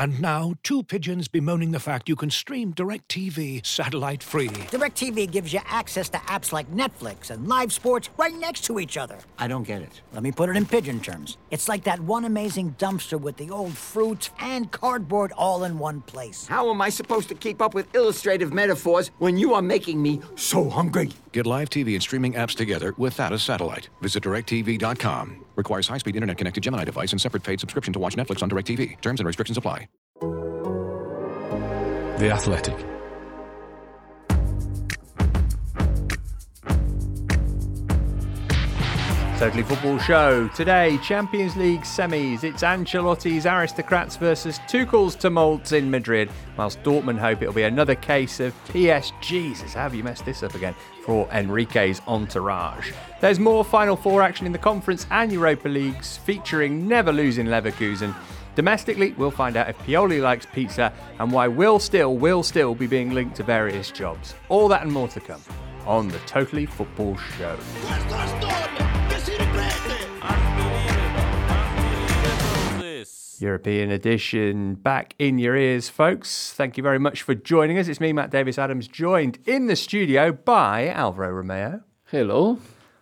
And now, two pigeons bemoaning the fact you can stream DirecTV satellite-free. DirecTV gives you access to apps like Netflix and live sports right next to each other. I don't get it. Let me put it in pigeon terms. It's like that one amazing dumpster with the old fruits and cardboard all in one place. How am I supposed to keep up with illustrative metaphors when you are making me so hungry? Get live TV and streaming apps together without a satellite. Visit DirecTV.com. Requires high-speed internet-connected Gemini device and separate paid subscription to watch Netflix on DirecTV. Terms and restrictions apply. The Athletic. Totally Football Show. Today, Champions League semis. It's Ancelotti's Aristocrats versus Tuchel's Tumults in Madrid, whilst Dortmund hope it'll be another case of PSG. Jesus, how have you messed this up again? For Enrique's entourage. There's more Final Four action in the Conference and Europa Leagues, featuring never losing Leverkusen. Domestically, we'll find out if Pioli likes pizza and why will still be being linked to various jobs. All that and more to come on the Totally Football Show. European edition back in your ears, folks. Thank you very much for joining us. It's me, Matt Davis-Adams, joined in the studio by Alvaro Romeo. Hello.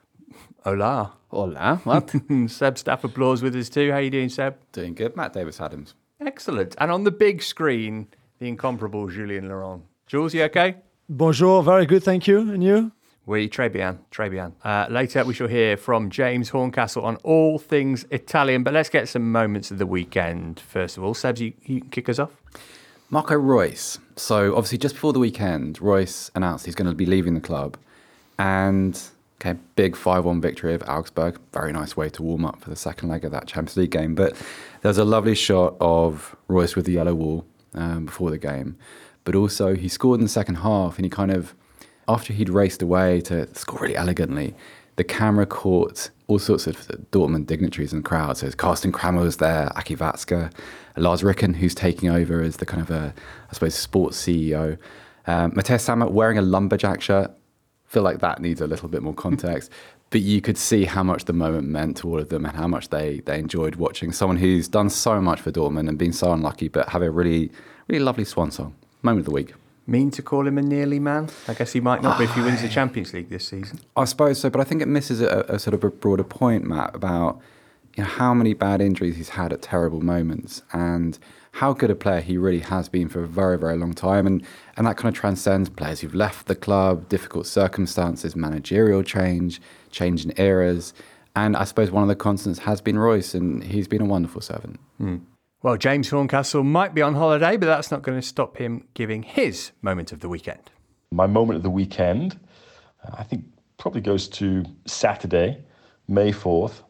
Hola. Hola. What? Seb Staff applause with us too. How you doing, Seb? Doing good. Matt Davis-Adams. Excellent. And on the big screen, the incomparable Julien Laurent. Jules, you okay? Bonjour. Very good, thank you. And you? Oui, très bien. Later, we shall hear from James Horncastle on all things Italian. But let's get some moments of the weekend, first of all. Sebs, you can kick us off? Marco Reus. So, obviously, just before the weekend, Reus announced he's going to be leaving the club. And, big 5-1 victory of Augsburg. Very nice way to warm up for the second leg of that Champions League game. But there's a lovely shot of Reus with the yellow wall before the game. But also, he scored in the second half, and he kind of, after he'd raced away to score really elegantly, the camera caught all sorts of Dortmund dignitaries in the crowd. So Carsten Kramer was there, Aki Watzke, Lars Ricken, who's taking over as the kind of sports CEO. Matthias Sammer wearing a lumberjack shirt. Feel like that needs a little bit more context. But you could see how much the moment meant to all of them and how much they enjoyed watching someone who's done so much for Dortmund and been so unlucky, but have a really, really lovely swan song. Moment of the week. Mean to call him a nearly man? I guess he might not be if he wins the Champions League this season. I suppose so, but I think it misses a sort of a broader point, Matt, about how many bad injuries he's had at terrible moments and how good a player he really has been for a very, very long time. And that kind of transcends players who've left the club, difficult circumstances, managerial change in eras. And I suppose one of the constants has been Reus, and he's been a wonderful servant. Well, James Horncastle might be on holiday, but that's not going to stop him giving his moment of the weekend. My moment of the weekend, I think, probably goes to Saturday, May 4th.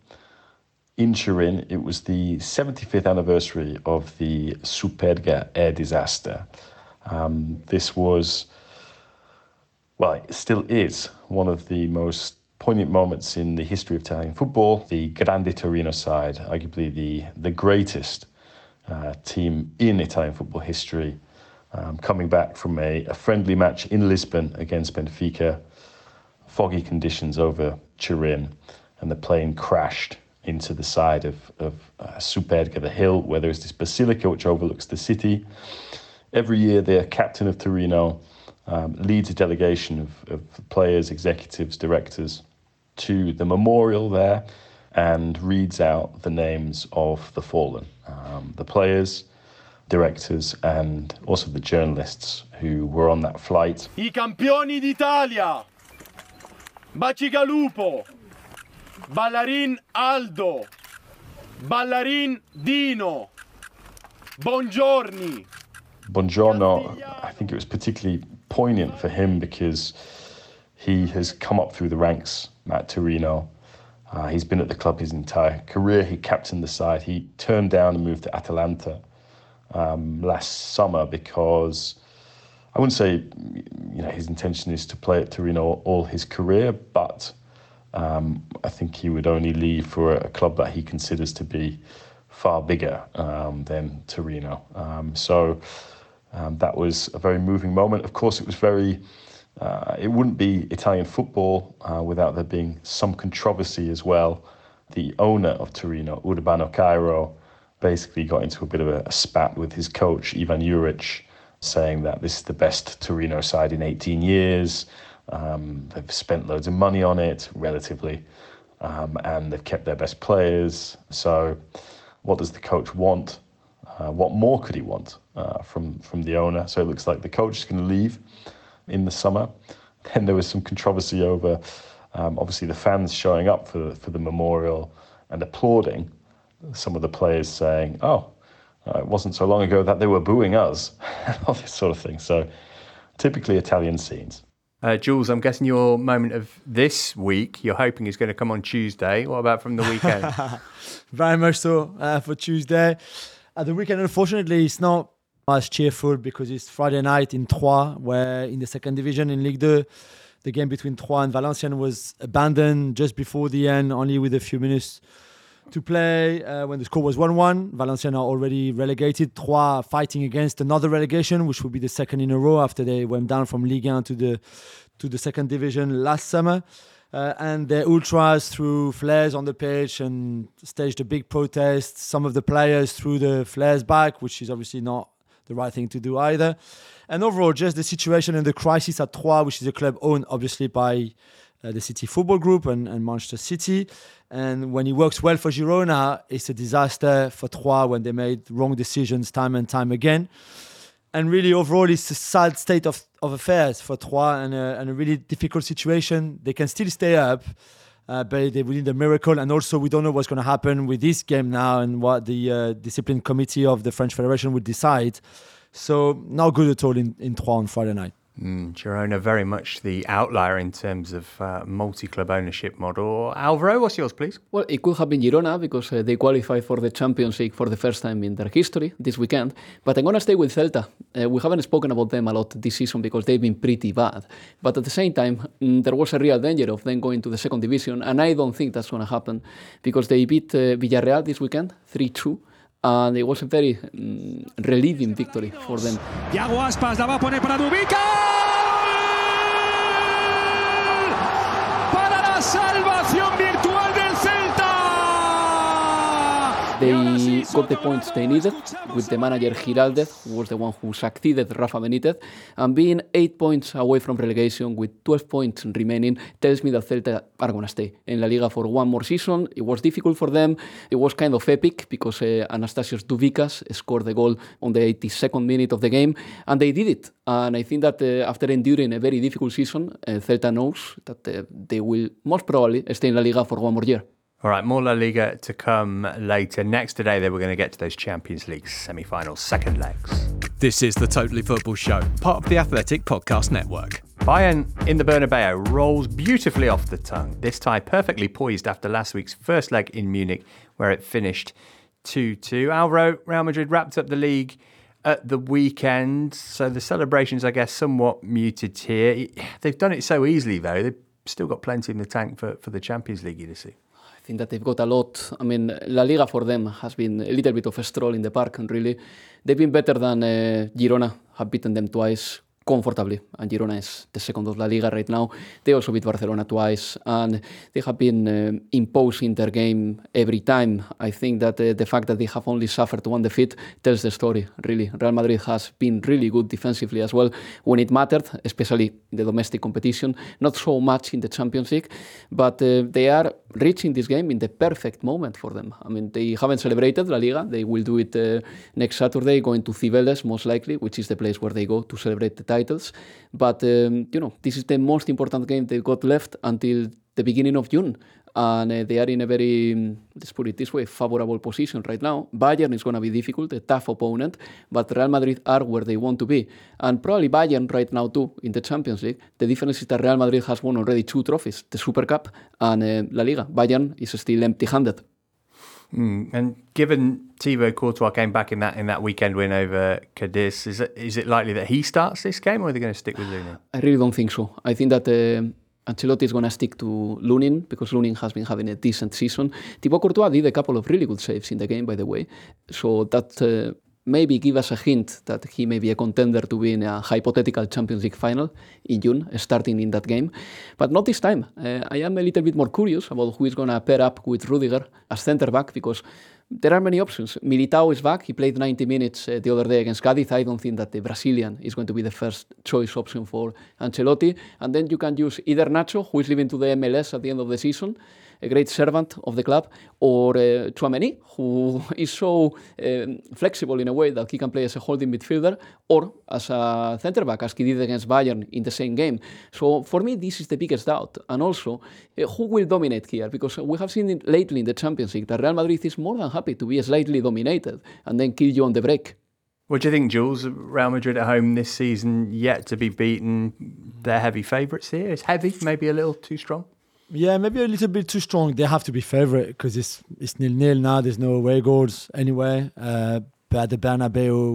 In Turin, it was the 75th anniversary of the Superga air disaster. This was, it still is one of the most poignant moments in the history of Italian football. The Grande Torino side, arguably the greatest team in Italian football history, coming back from a friendly match in Lisbon against Benfica, foggy conditions over Turin, and the plane crashed into the side of Superga, the hill, where there is this basilica which overlooks the city. Every year, the captain of Torino leads a delegation of players, executives, directors to the memorial there and reads out the names of the fallen, the players, directors, and also the journalists who were on that flight. I campioni d'Italia, Bacigalupo, Ballarin Aldo, Ballarin Dino, Buongiorno. Buongiorno, I think it was particularly poignant for him because he has come up through the ranks at Torino. He's been at the club his entire career. He captained the side. He turned down and moved to Atalanta last summer because I wouldn't say his intention is to play at Torino all his career, but I think he would only leave for a club that he considers to be far bigger than Torino. So that was a very moving moment. Of course, it was it wouldn't be Italian football without there being some controversy as well. The owner of Torino, Urbano Cairo, basically got into a bit of a spat with his coach, Ivan Juric, saying that this is the best Torino side in 18 years. They've spent loads of money on it, relatively, and they've kept their best players. So what does the coach want? What more could he want from the owner? So it looks like the coach is going to leave in the summer. Then there was some controversy over, obviously, the fans showing up for the memorial and applauding. Some of the players saying, it wasn't so long ago that they were booing us, and all this sort of thing. So typically Italian scenes. Jules, I'm guessing your moment of this week, you're hoping is going to come on Tuesday. What about from the weekend? Very much so for Tuesday. The weekend, unfortunately, it's not as cheerful because it's Friday night in Troyes, where in the second division in Ligue 2, the game between Troyes and Valenciennes was abandoned just before the end, only with a few minutes to play. When the score was 1-1, Valenciennes are already relegated. Troyes fighting against another relegation, which would be the second in a row after they went down from Ligue 1 to the second division last summer. And the ultras threw flares on the pitch and staged a big protest. Some of the players threw the flares back, which is obviously not the right thing to do either. And overall, just the situation and the crisis at Troyes, which is a club owned obviously by the City Football Group and Manchester City. And when it works well for Girona, it's a disaster for Troyes when they made wrong decisions time and time again. And really, overall, it's a sad state of affairs for Troyes and a really difficult situation. They can still stay up, but they will need a miracle. And also, we don't know what's going to happen with this game now and what the discipline committee of the French Federation would decide. So, not good at all in Troyes on Friday night. Girona, very much the outlier in terms of multi-club ownership model. Alvaro, what's yours, please? Well, it could have been Girona because they qualified for the Champions League for the first time in their history this weekend. But I'm going to stay with Celta. We haven't spoken about them a lot this season because they've been pretty bad. But at the same time, there was a real danger of them going to the second division. And I don't think that's going to happen because they beat Villarreal this weekend, 3-2. And it was a very relieving victory for them. Iago Aspas la va a poner para Dubícar. Para la salvación virtual del Celta. They got the points they needed with the manager Giraldez, who was the one who succeeded Rafa Benitez, and being 8 points away from relegation with 12 points remaining tells me that Celta are going to stay in La Liga for one more season. It was difficult for them. It was kind of epic because Anastasios Douvikas scored the goal on the 82nd minute of the game, and they did it. And I think that after enduring a very difficult season, Celta knows that they will most probably stay in La Liga for one more year. All right, more La Liga to come later. Next today, then we're going to get to those Champions League semi-finals, second legs. This is the Totally Football Show, part of the Athletic Podcast Network. Bayern in the Bernabeu rolls beautifully off the tongue. This tie perfectly poised after last week's first leg in Munich, where it finished 2-2. Alvaro, Real Madrid wrapped up the league at the weekend, so the celebrations, I guess, somewhat muted here. They've done it so easily, though. They've still got plenty in the tank for the Champions League, you see. I think that they've got a lot. I mean, La Liga for them has been a little bit of a stroll in the park, and really, they've been better than Girona, have beaten them twice comfortably, and Girona is the second of La Liga right now. They also beat Barcelona twice, and they have been imposing their game every time. I think that the fact that they have only suffered one defeat tells the story, really. Real Madrid has been really good defensively as well when it mattered, especially in the domestic competition. Not so much in the Champions League, but they are reaching this game in the perfect moment for them. I mean, they haven't celebrated La Liga. They will do it next Saturday, going to Cibeles, most likely, which is the place where they go to celebrate the titles. But, this is the most important game they've got left until the beginning of June. And they are in a very, let's put it this way, favorable position right now. Bayern is going to be difficult, a tough opponent, but Real Madrid are where they want to be. And probably Bayern right now too, in the Champions League. The difference is that Real Madrid has won already 2 trophies, the Super Cup and La Liga. Bayern is still empty-handed. And given Thibaut Courtois came back in that weekend win over Cadiz, is it likely that he starts this game, or are they going to stick with Lunin? I really don't think so. I think that Ancelotti is going to stick to Lunin because Lunin has been having a decent season. Thibaut Courtois did a couple of really good saves in the game, by the way. So that maybe give us a hint that he may be a contender to be in a hypothetical Champions League final in June, starting in that game. But not this time. I am a little bit more curious about who is going to pair up with Rudiger as centre-back because there are many options. Militao is back. He played 90 minutes the other day against Cádiz. I don't think that the Brazilian is going to be the first choice option for Ancelotti. And then you can use either Nacho, who is leaving to the MLS at the end of the season, a great servant of the club, or Tchouaméni, who is so flexible in a way that he can play as a holding midfielder or as a centre-back, as he did against Bayern in the same game. So for me, this is the biggest doubt. And also, who will dominate here? Because we have seen it lately in the Champions League that Real Madrid is more than happy to be slightly dominated and then kill you on the break. What do you think, Jules? Real Madrid at home this season, yet to be beaten. They're heavy favourites here. It's heavy, maybe a little too strong. Yeah, maybe a little bit too strong. They have to be favourite because it's 0-0 now. There's no away goals anyway. But at the Bernabeu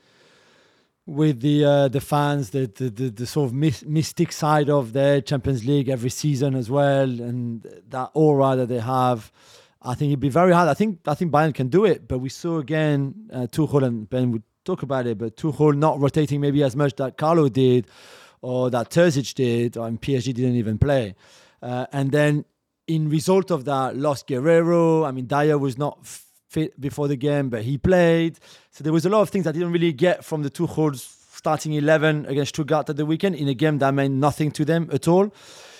with the fans, the sort of mystic side of their Champions League every season as well, and that aura that they have, I think it'd be very hard. I think Bayern can do it, but we saw again Tuchel, and Ben would talk about it, but Tuchel not rotating maybe as much that Carlo did or that Terzic did, and PSG didn't even play. And then, in result of that, lost Guerrero. I mean, Dyer was not fit before the game, but he played. So there was a lot of things I didn't really get from the Tuchel's starting 11 against Stuttgart at the weekend in a game that meant nothing to them at all.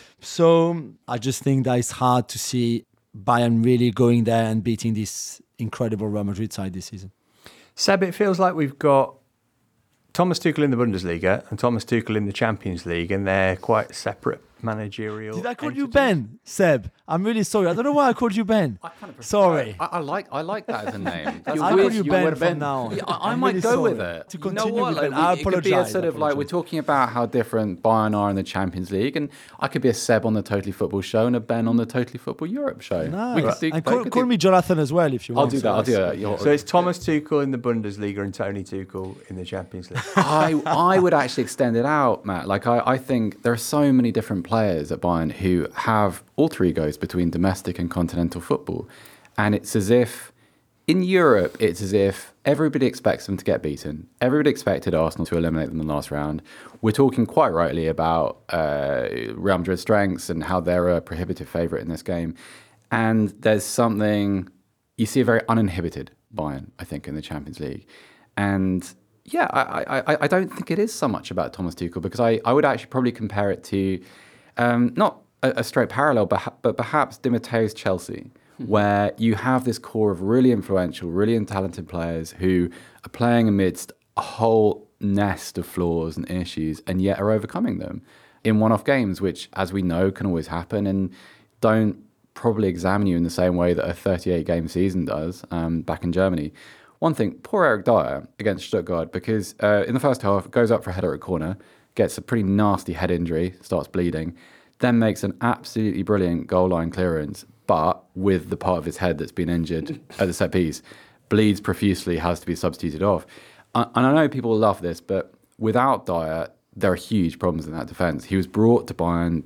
So I just think that it's hard to see Bayern really going there and beating this incredible Real Madrid side this season. Seb, it feels like we've got Thomas Tuchel in the Bundesliga and Thomas Tuchel in the Champions League, and they're quite separate managerial. Did I call you Ben, Seb? I'm really sorry. I don't know why I called you Ben. Sorry. I like that as a name. I call you Ben from now on. Yeah, I might go with it. To continue with Ben. I apologize. It could be a sort of like we're talking about how different Bayern are in the Champions League, and I could be a Seb on the Totally Football show and a Ben on the Totally Football Europe show. No, and call me Jonathan as well if you want. I'll do that. So it's Thomas Tuchel in the Bundesliga and Tony Tuchel in the Champions League. I would actually extend it out, Matt. Like I think there are so many different players at Bayern who have alter egos between domestic and continental football. And it's as if, in Europe, it's as if everybody expects them to get beaten. Everybody expected Arsenal to eliminate them in the last round. We're talking quite rightly about Real Madrid's strengths and how they're a prohibitive favourite in this game. And there's something, you see a very uninhibited Bayern, I think, in the Champions League. And yeah, I don't think it is so much about Thomas Tuchel, because I would actually probably compare it to not a straight parallel, but perhaps Di Matteo's Chelsea, where you have this core of really influential, really talented players who are playing amidst a whole nest of flaws and issues, and yet are overcoming them in one-off games, which, as we know, can always happen and don't probably examine you in the same way that a 38-game season does back in Germany. One thing, poor Eric Dyer against Stuttgart, because in the first half, goes up for a header at a corner, gets a pretty nasty head injury, starts bleeding, then makes an absolutely brilliant goal line clearance, but with the part of his head that's been injured at the set piece, bleeds profusely, has to be substituted off. And I know people laugh at this, but without Dyer, there are huge problems in that defence. He was brought to Bayern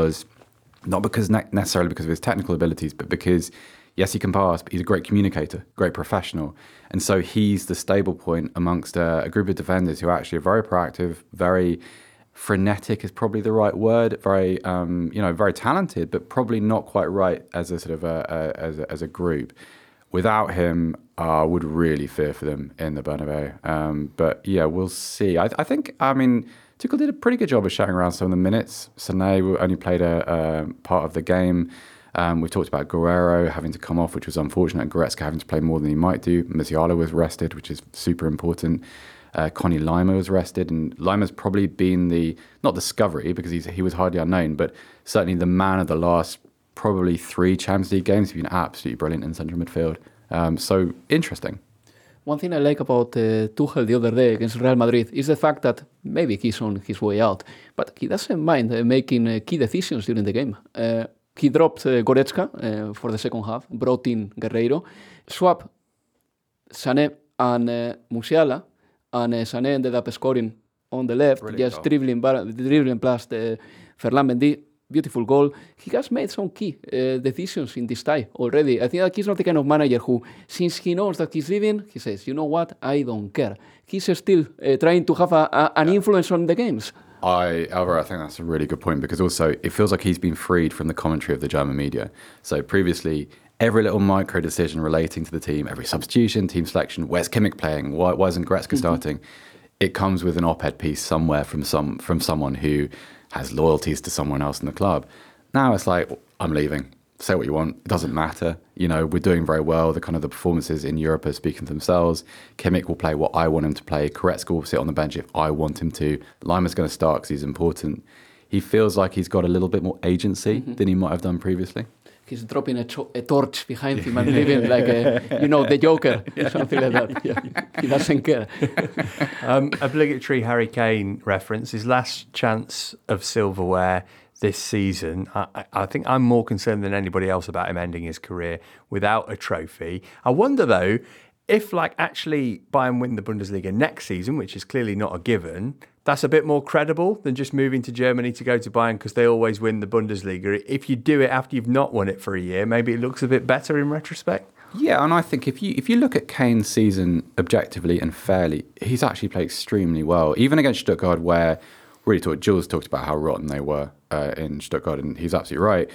not necessarily because of his technical abilities, but because, yes, he can pass, but he's a great communicator, great professional. And so he's the stable point amongst a group of defenders who actually are very proactive, very frenetic is probably the right word, very very talented, but probably not quite right as a sort of as a group. Without him, I would really fear for them in the Bernabeu. But yeah, we'll see. I think Tuchel did a pretty good job of shutting around some of the minutes. Sané only played a part of the game. We've talked about Guerrero having to come off, which was unfortunate, and Goretzka having to play more than he might do. Musiala was rested, which is super important. Connie Lima was rested, and Lima's probably been not discovery, because he was hardly unknown, but certainly the man of the last probably 3 Champions League games. He's been absolutely brilliant in central midfield. So interesting. One thing I like about Tuchel the other day against Real Madrid is the fact that maybe he's on his way out, but he doesn't mind making key decisions during the game. He dropped Goretzka for the second half, brought in Guerreiro, swapped Sané and Musiala, and Sané ended up scoring on the left, Brilliant just goal. dribbling past Ferland Mendy. Beautiful goal. He has made some key decisions in this tie already. I think that he's not the kind of manager who, since he knows that he's leaving, he says, you know what, I don't care. He's still trying to have an influence on the games. Alvaro, I think that's a really good point, because also it feels like he's been freed from the commentary of the German media. So previously, every little micro decision relating to the team, every substitution, team selection, where's Kimmich playing, why isn't Goretzka starting, it comes with an op-ed piece somewhere from someone who has loyalties to someone else in the club. Now it's like, I'm leaving. Say what you want. It doesn't matter. You know, we're doing very well. The performances in Europe are speaking for themselves. Kimmich will play what I want him to play. Goretzka will sit on the bench if I want him to. Lima's going to start because he's important. He feels like he's got a little bit more agency than he might have done previously. He's dropping a torch behind him and leaving like the Joker, something like that. Yeah. He doesn't care. Obligatory Harry Kane reference, his last chance of silverware this season. I think I'm more concerned than anybody else about him ending his career without a trophy. I wonder, though, if actually Bayern win the Bundesliga next season, which is clearly not a given, that's a bit more credible than just moving to Germany to go to Bayern because they always win the Bundesliga. If you do it after you've not won it for a year, maybe it looks a bit better in retrospect. Yeah, and I think if you look at Kane's season objectively and fairly, he's actually played extremely well. Even against Stuttgart, where Jules talked about how rotten they were in Stuttgart, and he's absolutely right.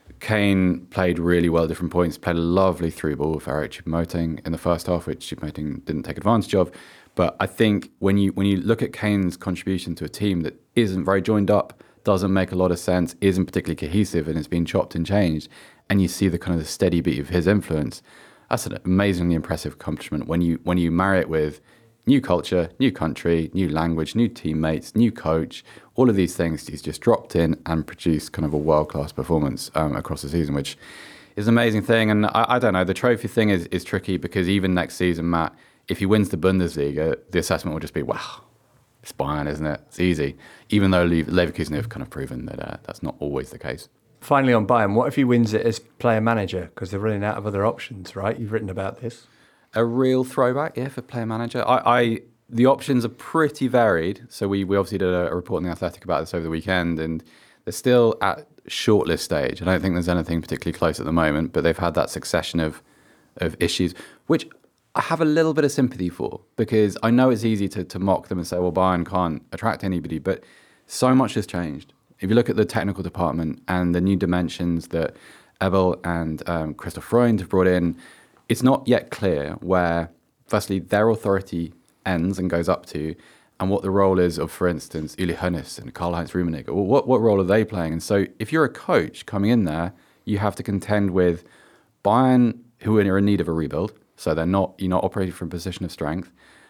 Kane played really well at different points, played a lovely through ball for Eric Choupo-Moting in the first half, which Choupo-Moting didn't take advantage of. But I think when you look at Kane's contribution to a team that isn't very joined up, doesn't make a lot of sense, isn't particularly cohesive, and has been chopped and changed, and you see the the steady beat of his influence, that's an amazingly impressive accomplishment when you marry it with new culture, new country, new language, new teammates, new coach, all of these things. He's just dropped in and produced a world-class performance across the season, which is an amazing thing. And I don't know, the trophy thing is tricky because even next season, Matt, if he wins the Bundesliga, the assessment will just be, wow, it's Bayern, isn't it? It's easy. Even though Leverkusen have proven that that's not always the case. Finally on Bayern, what if he wins it as player-manager? Because they're running out of other options, right? You've written about this. A real throwback, yeah, for player manager. The options are pretty varied. So we obviously did a report in The Athletic about this over the weekend, and they're still at shortlist stage. I don't think there's anything particularly close at the moment, but they've had that succession of issues, which I have a little bit of sympathy for, because I know it's easy to mock them and say, well, Bayern can't attract anybody, but so much has changed. If you look at the technical department and the new dimensions that Ebel and Christoph Freund have brought in, it's not yet clear where, firstly, their authority ends and goes up to, and what the role is of, for instance, Uli Hoeneß and Karl-Heinz Rummenigge. Well, what role are they playing? And so if you're a coach coming in there, you have to contend with Bayern, who are in need of a rebuild, so you're not operating from a position of strength.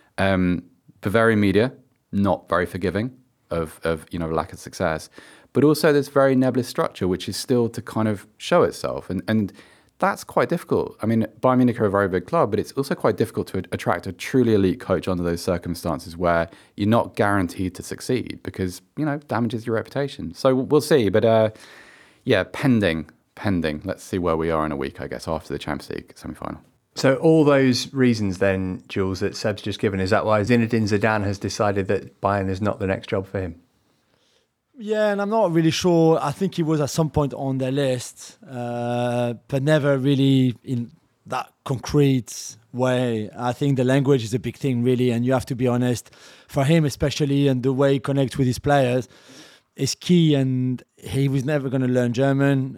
Bavarian media, not very forgiving of lack of success, but also this very nebulous structure, which is still to show itself. And that's quite difficult. I mean, Bayern Munich are a very big club, but it's also quite difficult to attract a truly elite coach under those circumstances where you're not guaranteed to succeed because, damages your reputation. So we'll see. But pending. Let's see where we are in a week, I guess, after the Champions League semi-final. So all those reasons then, Jules, that Seb's just given, is that why Zinedine Zidane has decided that Bayern is not the next job for him? Yeah, and I'm not really sure. I think he was at some point on their list, but never really in that concrete way. I think the language is a big thing, really, and you have to be honest. For him especially, and the way he connects with his players is key, and he was never going to learn German.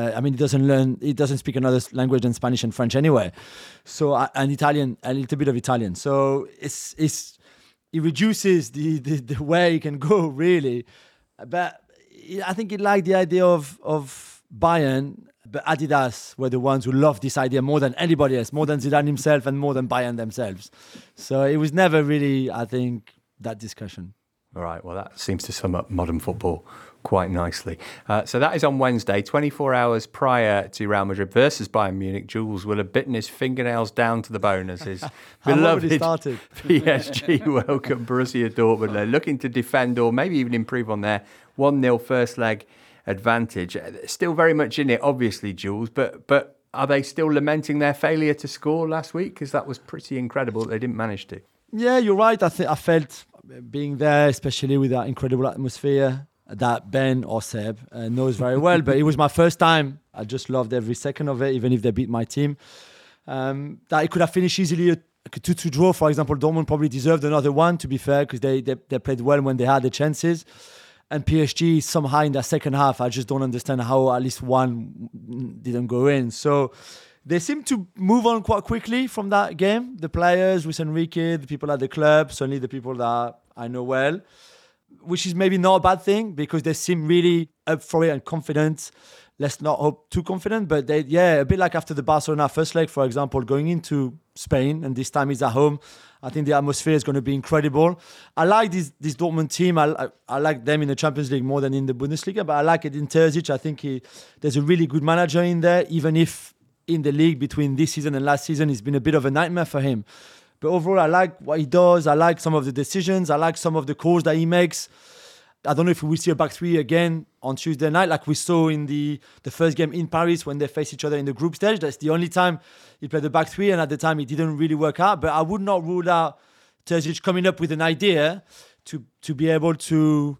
He doesn't speak another language than Spanish and French anyway. So, and Italian, a little bit of Italian. So it reduces the way he can go, really. But I think he liked the idea of Bayern, but Adidas were the ones who loved this idea more than anybody else, more than Zidane himself and more than Bayern themselves. So it was never really, I think, that discussion. All right, well, that seems to sum up modern football quite nicely. So that is on Wednesday, 24 hours prior to Real Madrid versus Bayern Munich. Jules will have bitten his fingernails down to the bone as his beloved PSG welcome Borussia Dortmund. They're looking to defend or maybe even improve on their 1-0 first leg advantage. Still very much in it, obviously, Jules, but are they still lamenting their failure to score last week? Because that was pretty incredible that they didn't manage to. Yeah, you're right. I felt being there, especially with that incredible atmosphere that Ben or Seb knows very well. But it was my first time. I just loved every second of it, even if they beat my team. That it could have finished easily a 2-2 draw. For example, Dortmund probably deserved another one, to be fair, because they played well when they had the chances. And PSG somehow in that second half, I just don't understand how at least one didn't go in. So they seem to move on quite quickly from that game. The players, Luis Enrique, the people at the club, certainly the people that I know well, which is maybe not a bad thing because they seem really up for it and confident. Let's not hope too confident, but a bit like after the Barcelona first leg, for example, going into Spain, and this time it's at home. I think the atmosphere is going to be incredible. I like this Dortmund team. I like them in the Champions League more than in the Bundesliga, but I like it in Terzic. I think there's a really good manager in there, even if in the league between this season and last season, it's been a bit of a nightmare for him. But overall, I like what he does. I like some of the decisions. I like some of the calls that he makes. I don't know if we will see a back three again on Tuesday night, like we saw in the first game in Paris when they faced each other in the group stage. That's the only time he played the back three, and at the time it didn't really work out. But I would not rule out Terzic coming up with an idea to be able to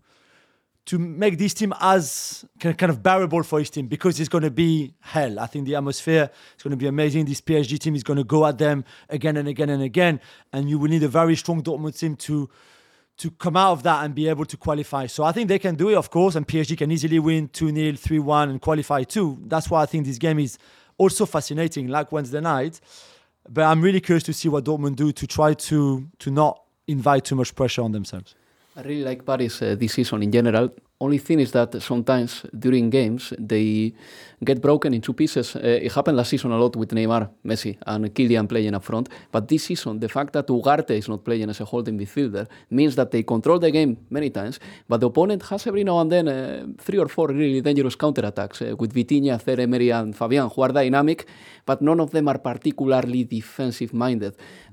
make this team as kind of bearable for his team, because it's going to be hell. I think the atmosphere is going to be amazing. This PSG team is going to go at them again and again and again, and you will need a very strong Dortmund team to come out of that and be able to qualify. So I think they can do it, of course, and PSG can easily win 2-0, 3-1 and qualify too. That's why I think this game is also fascinating, like Wednesday night. But I'm really curious to see what Dortmund do to try to not invite too much pressure on themselves. I really like Paris this season in general. Only thing is that sometimes during games they get broken in two pieces. It happened last season a lot with Neymar, Messi and Kylian playing up front. But this season, the fact that Ugarte is not playing as a holding midfielder means that they control the game many times, but the opponent has every now and then 3 or 4 really dangerous counterattacks with Vitinha, Emery and Fabian, who are dynamic, but none of them are particularly defensive-minded.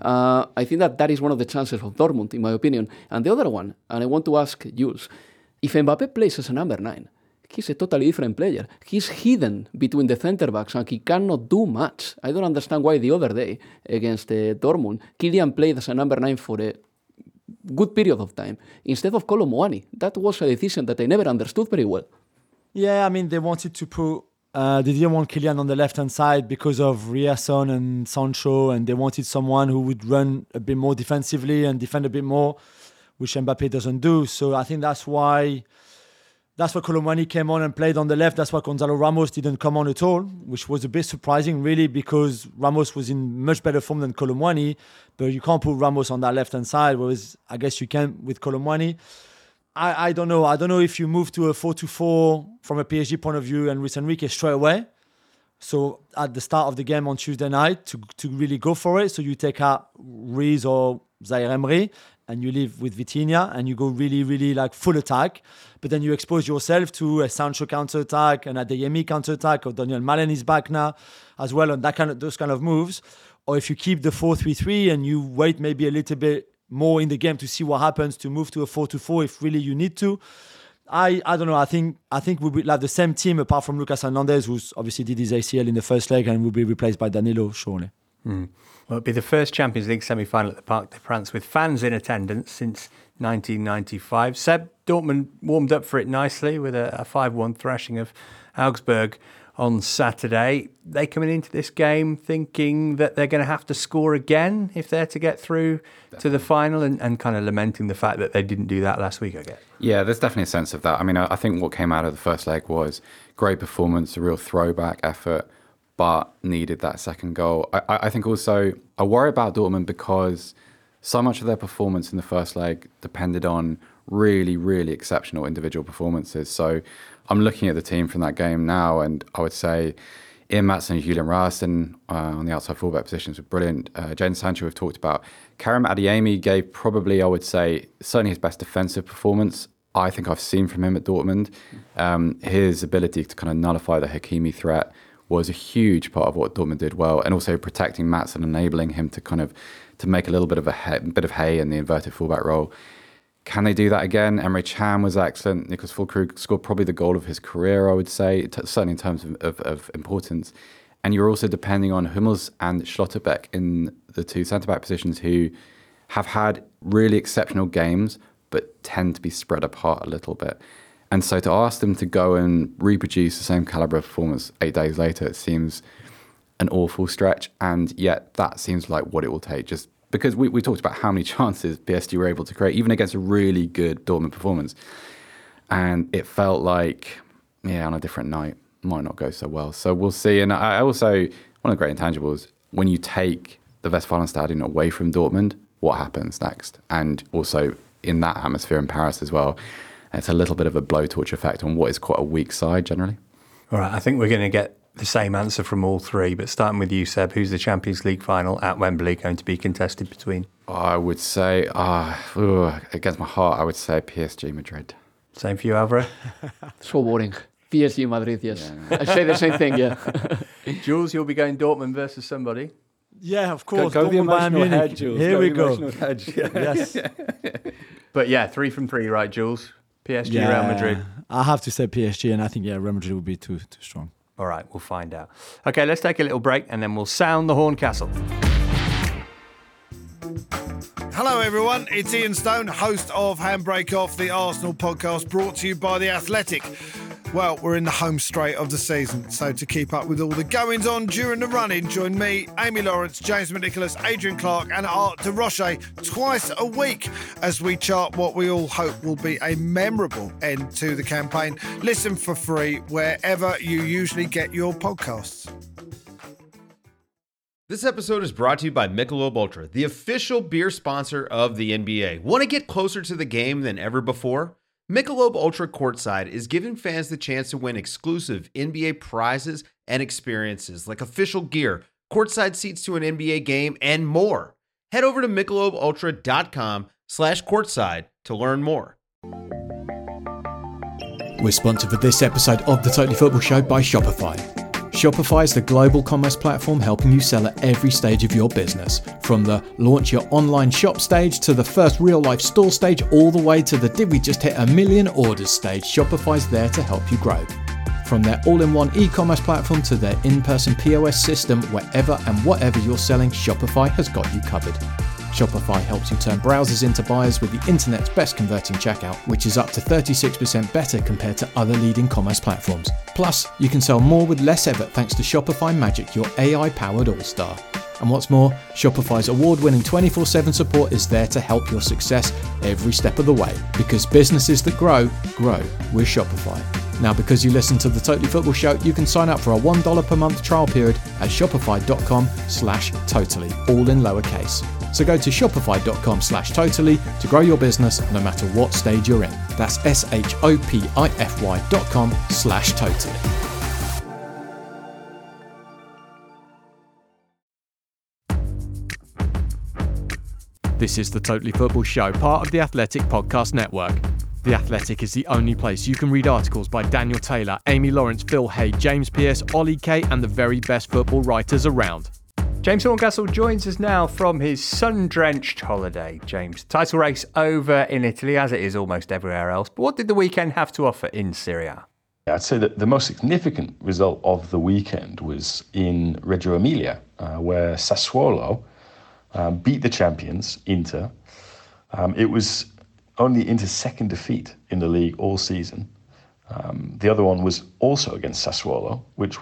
I think that is one of the chances of Dortmund, in my opinion. And the other one, and I want to ask Jules, if Mbappe plays as a number 9, he's a totally different player. He's hidden between the centre-backs and he cannot do much. I don't understand why the other day against Dortmund, Kylian played as a number 9 for a good period of time instead of Kolo Muani. That was a decision that I never understood very well. Yeah, I mean, they wanted to put... they didn't want Kylian on the left-hand side because of Ryerson and Sancho, and they wanted someone who would run a bit more defensively and defend a bit more, which Mbappe doesn't do. So I think that's why Kolo Muani came on and played on the left. That's why Gonzalo Ramos didn't come on at all, which was a bit surprising, really, because Ramos was in much better form than Kolo Muani, but you can't put Ramos on that left-hand side, whereas I guess you can with Kolo Muani. I don't know. I don't know if you move to a 4-2-4 from a PSG point of view and Luis Enrique straight away. So at the start of the game on Tuesday night to really go for it. So you take out Ruiz or Zaire Emery and you leave with Vitinha and you go really, really like full attack. But then you expose yourself to a Sancho counter-attack and a Adeyemi counter-attack, or Daniel Malen is back now as well, and those kind of moves. Or if you keep the 4-3-3 and you wait maybe a little bit more in the game to see what happens, to move to a 4-2-4 if really you need to. I don't know. I think we will have the same team apart from Lucas Hernandez, who's obviously did his ACL in the first leg and will be replaced by Danilo, surely. Well, it'll be the first Champions League semi-final at the Parc des Princes with fans in attendance since 1995. Seb, Dortmund warmed up for it nicely with a 5-1 thrashing of Augsburg on Saturday. They coming into this game thinking that they're going to have to score again if they're to get through to the final, and kind of lamenting the fact that they didn't do that last week, I guess. Yeah, there's definitely a sense of that. I mean, I think what came out of the first leg was great performance, a real throwback effort, but needed that second goal. I think also I worry about Dortmund because so much of their performance in the first leg depended on really, really exceptional individual performances. So I'm looking at the team from that game now, and I would say Ian Maatsen and Julian Raasten on the outside fullback positions were brilliant. Jadon Sancho we've talked about. Karim Adeyemi gave probably, I would say, certainly his best defensive performance I think I've seen from him at Dortmund. His ability to kind of nullify the Hakimi threat was a huge part of what Dortmund did well, and also protecting Maatsen, enabling him to kind of to make a little bit of hay in the inverted fullback role. Can they do that again? Emre Can was excellent. Niklas Füllkrug scored probably the goal of his career, I would say, certainly in terms of importance. And you're also depending on Hummels and Schlotterbeck in the two centre-back positions, who have had really exceptional games but tend to be spread apart a little bit. And so to ask them to go and reproduce the same calibre of performance 8 days later, it seems an awful stretch. And yet that seems like what it will take, just because we talked about how many chances PSG were able to create, even against a really good Dortmund performance. And it felt like, on a different night, might not go so well. So we'll see. And I also one of the great intangibles, when you take the Westfalenstadion away from Dortmund, what happens next? And also in that atmosphere in Paris as well, it's a little bit of a blowtorch effect on what is quite a weak side generally. All right, I think we're going to get the same answer from all three, but starting with you, Seb, who's the Champions League final at Wembley going to be contested between? I would say, against my heart, I would say PSG Madrid. Same for you, Alvaro? So boring. PSG Madrid, yes. Yeah. I say the same thing, yeah. Jules, you'll be going Dortmund versus somebody. Yeah, of course. Go the emotional Munich. head, Jules. Here we go. Yes. But yeah, 3 from 3, right, Jules? PSG, Real Madrid. I have to say PSG, and I think, Real Madrid will be too strong. All right, we'll find out. Okay, let's take a little break and then we'll sound the Horn Castle. Hello everyone, it's Ian Stone, host of Handbrake Off, the Arsenal podcast brought to you by The Athletic. Well, we're in the home straight of the season, so to keep up with all the goings on during the run-in, join me, Amy Lawrence, James McNicholas, Adrian Clark and Art de Roche twice a week as we chart what we all hope will be a memorable end to the campaign. Listen for free wherever you usually get your podcasts. This episode is brought to you by Michelob Ultra, the official beer sponsor of the NBA. Want to get closer to the game than ever before? Michelob Ultra Courtside is giving fans the chance to win exclusive NBA prizes and experiences like official gear, courtside seats to an NBA game, and more. Head over to MichelobUltra.com/courtside to learn more. We're sponsored for this episode of the Totally Football Show by Shopify. Shopify is the global commerce platform helping you sell at every stage of your business. From the launch your online shop stage to the first real life store stage, all the way to the did we just hit 1 million orders stage, Shopify's there to help you grow. From their all-in-one e-commerce platform to their in-person POS system, wherever and whatever you're selling, Shopify has got you covered. Shopify helps you turn browsers into buyers with the internet's best converting checkout, which is up to 36% better compared to other leading commerce platforms. Plus, you can sell more with less effort thanks to Shopify Magic, your AI-powered all-star. And what's more, Shopify's award-winning 24/7 support is there to help your success every step of the way. Because businesses that grow, grow with Shopify. Now, because you listen to the Totally Football Show, you can sign up for a $1 per month trial period at shopify.com/totally, all in lowercase. So go to shopify.com/totally to grow your business no matter what stage you're in. That's shopify.com/totally. This is the Totally Football Show, part of the Athletic Podcast Network. The Athletic is the only place you can read articles by Daniel Taylor, Amy Lawrence, Phil Hay, James Pearce, Ollie Kay, and the very best football writers around. James Horncastle joins us now from his sun-drenched holiday. James, title race over in Italy, as it is almost everywhere else. But what did the weekend have to offer in Serie A? I'd say that the most significant result of the weekend was in Reggio Emilia, where Sassuolo beat the champions, Inter. It was only Inter's second defeat in the league all season. The other one was also against Sassuolo,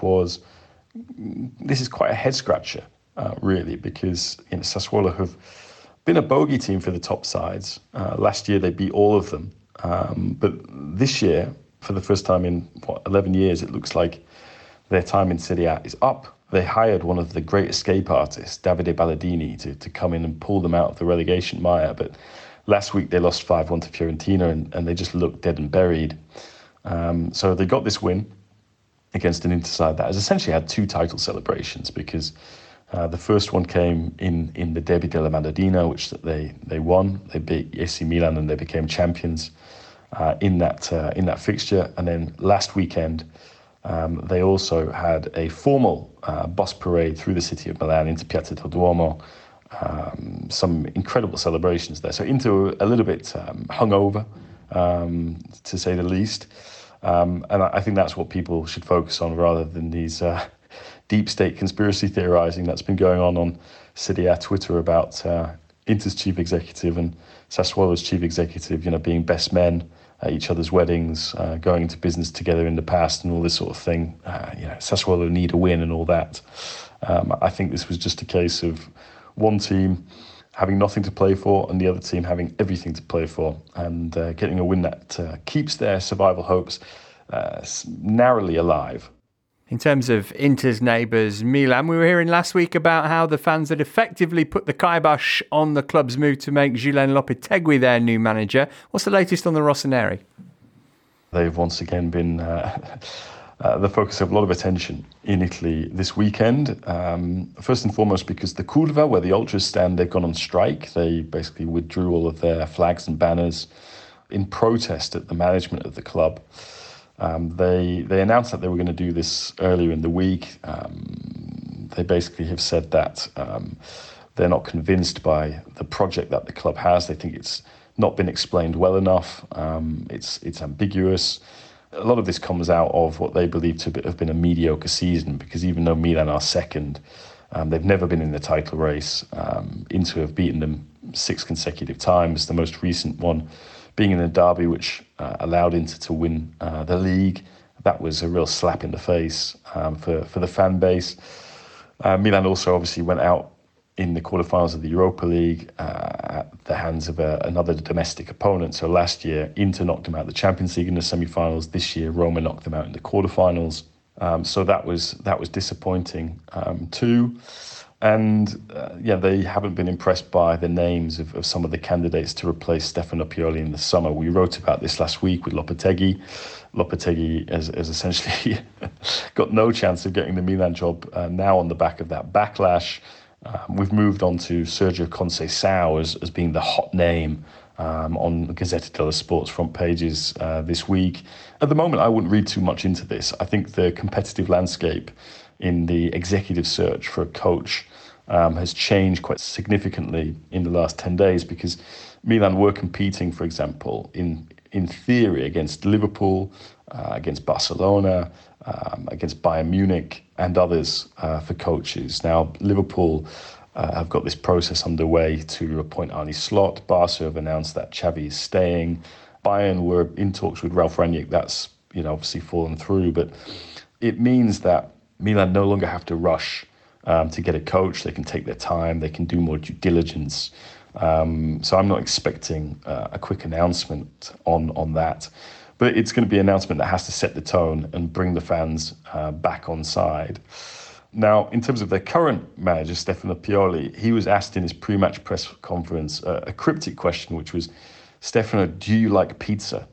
this is quite a head-scratcher, really, because Sassuolo have been a bogey team for the top sides. Last year they beat all of them. But this year, for the first time in 11 years, it looks like their time in Serie A is up. They hired one of the great escape artists, Davide Balladini, to come in and pull them out of the relegation mire. But last week they lost 5-1 to Fiorentina and they just looked dead and buried. So they got this win against an Inter side that has essentially had two title celebrations, because the first one came in the Derby della Madonnina, which they won. They beat AC Milan and they became champions in that fixture. And then last weekend, they also had a formal bus parade through the city of Milan into Piazza del Duomo. Some incredible celebrations there. So Inter a little bit hungover, to say the least. And I think that's what people should focus on, rather than these deep state conspiracy theorizing that's been going on Serie A Twitter about Inter's chief executive and Sassuolo's chief executive, being best men at each other's weddings, going into business together in the past and all this sort of thing. Sassuolo need a win and all that. I think this was just a case of one team having nothing to play for and the other team having everything to play for, and getting a win that keeps their survival hopes narrowly alive. In terms of Inter's neighbours, Milan, we were hearing last week about how the fans had effectively put the kibosh on the club's move to make Julen Lopetegui their new manager. What's the latest on the Rossoneri? They've once again been the focus of a lot of attention in Italy this weekend. First and foremost because the Curva, where the ultras stand, they've gone on strike. They basically withdrew all of their flags and banners in protest at the management of the club. They announced that they were going to do this earlier in the week. They basically have said that they're not convinced by the project that the club has. They think it's not been explained well enough. It's ambiguous. A lot of this comes out of what they believe to have been a mediocre season, because even though Milan are second, they've never been in the title race. Inter have beaten them 6 consecutive times, the most recent one being in a derby which allowed Inter to win the league. That was a real slap in the face for the fan base. Milan also obviously went out in the quarterfinals of the Europa League at the hands of another domestic opponent. So last year, Inter knocked them out of the Champions League in the semi-finals. This year, Roma knocked them out in the quarterfinals. So that was disappointing too. And they haven't been impressed by the names of some of the candidates to replace Stefano Pioli in the summer. We wrote about this last week with Lopetegui. Lopetegui has essentially got no chance of getting the Milan job now on the back of that backlash. We've moved on to Sergio Conceição as being the hot name on Gazzetta dello Sport's front pages this week. At the moment, I wouldn't read too much into this. I think the competitive landscape in the executive search for a coach has changed quite significantly in the last 10 days, because Milan were competing, for example, in theory against Liverpool, against Barcelona, against Bayern Munich and others for coaches. Now, Liverpool have got this process underway to appoint Arne Slot. Barca have announced that Xavi is staying. Bayern were in talks with Ralf Rangnick. That's obviously fallen through, but it means that Milan no longer have to rush to get a coach. They can take their time. They can do more due diligence. So I'm not expecting a quick announcement on that. But it's going to be an announcement that has to set the tone and bring the fans back on side. Now, in terms of their current manager, Stefano Pioli, he was asked in his pre-match press conference a cryptic question, which was, Stefano, do you like pizza?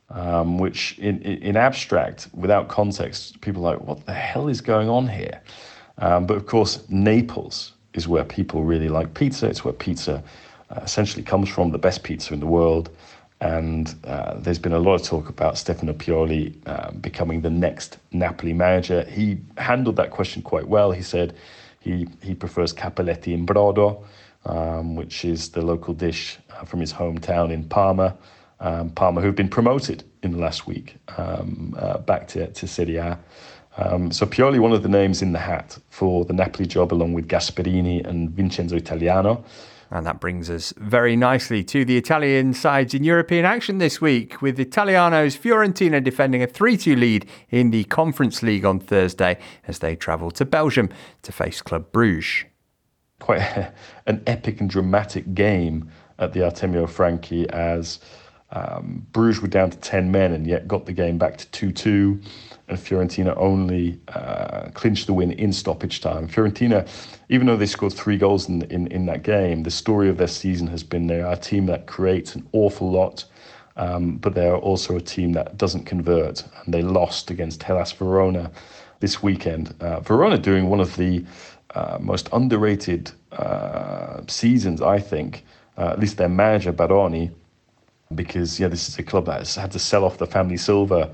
Which in abstract, without context, people are like, what the hell is going on here? But of course, Naples is where people really like pizza. It's where pizza essentially comes from, the best pizza in the world. And there's been a lot of talk about Stefano Pioli becoming the next Napoli manager. He handled that question quite well. He said he prefers capelletti in brodo, which is the local dish from his hometown in Parma. Parma, who've been promoted in the last week back to Serie A. So Pioli, one of the names in the hat for the Napoli job, along with Gasperini and Vincenzo Italiano. And that brings us very nicely to the Italian sides in European action this week, with Italiano's Fiorentina defending a 3-2 lead in the Conference League on Thursday as they travel to Belgium to face Club Bruges. Quite an epic and dramatic game at the Artemio Franchi, as Bruges were down to 10 men and yet got the game back to 2-2, and Fiorentina only clinched the win in stoppage time. Fiorentina, even though they scored 3 goals in that game, the story of their season has been they are a team that creates an awful lot, but they are also a team that doesn't convert, and they lost against Hellas Verona this weekend. Verona doing one of the most underrated seasons, I think, at least their manager Baroni, because this is a club that has had to sell off the family silver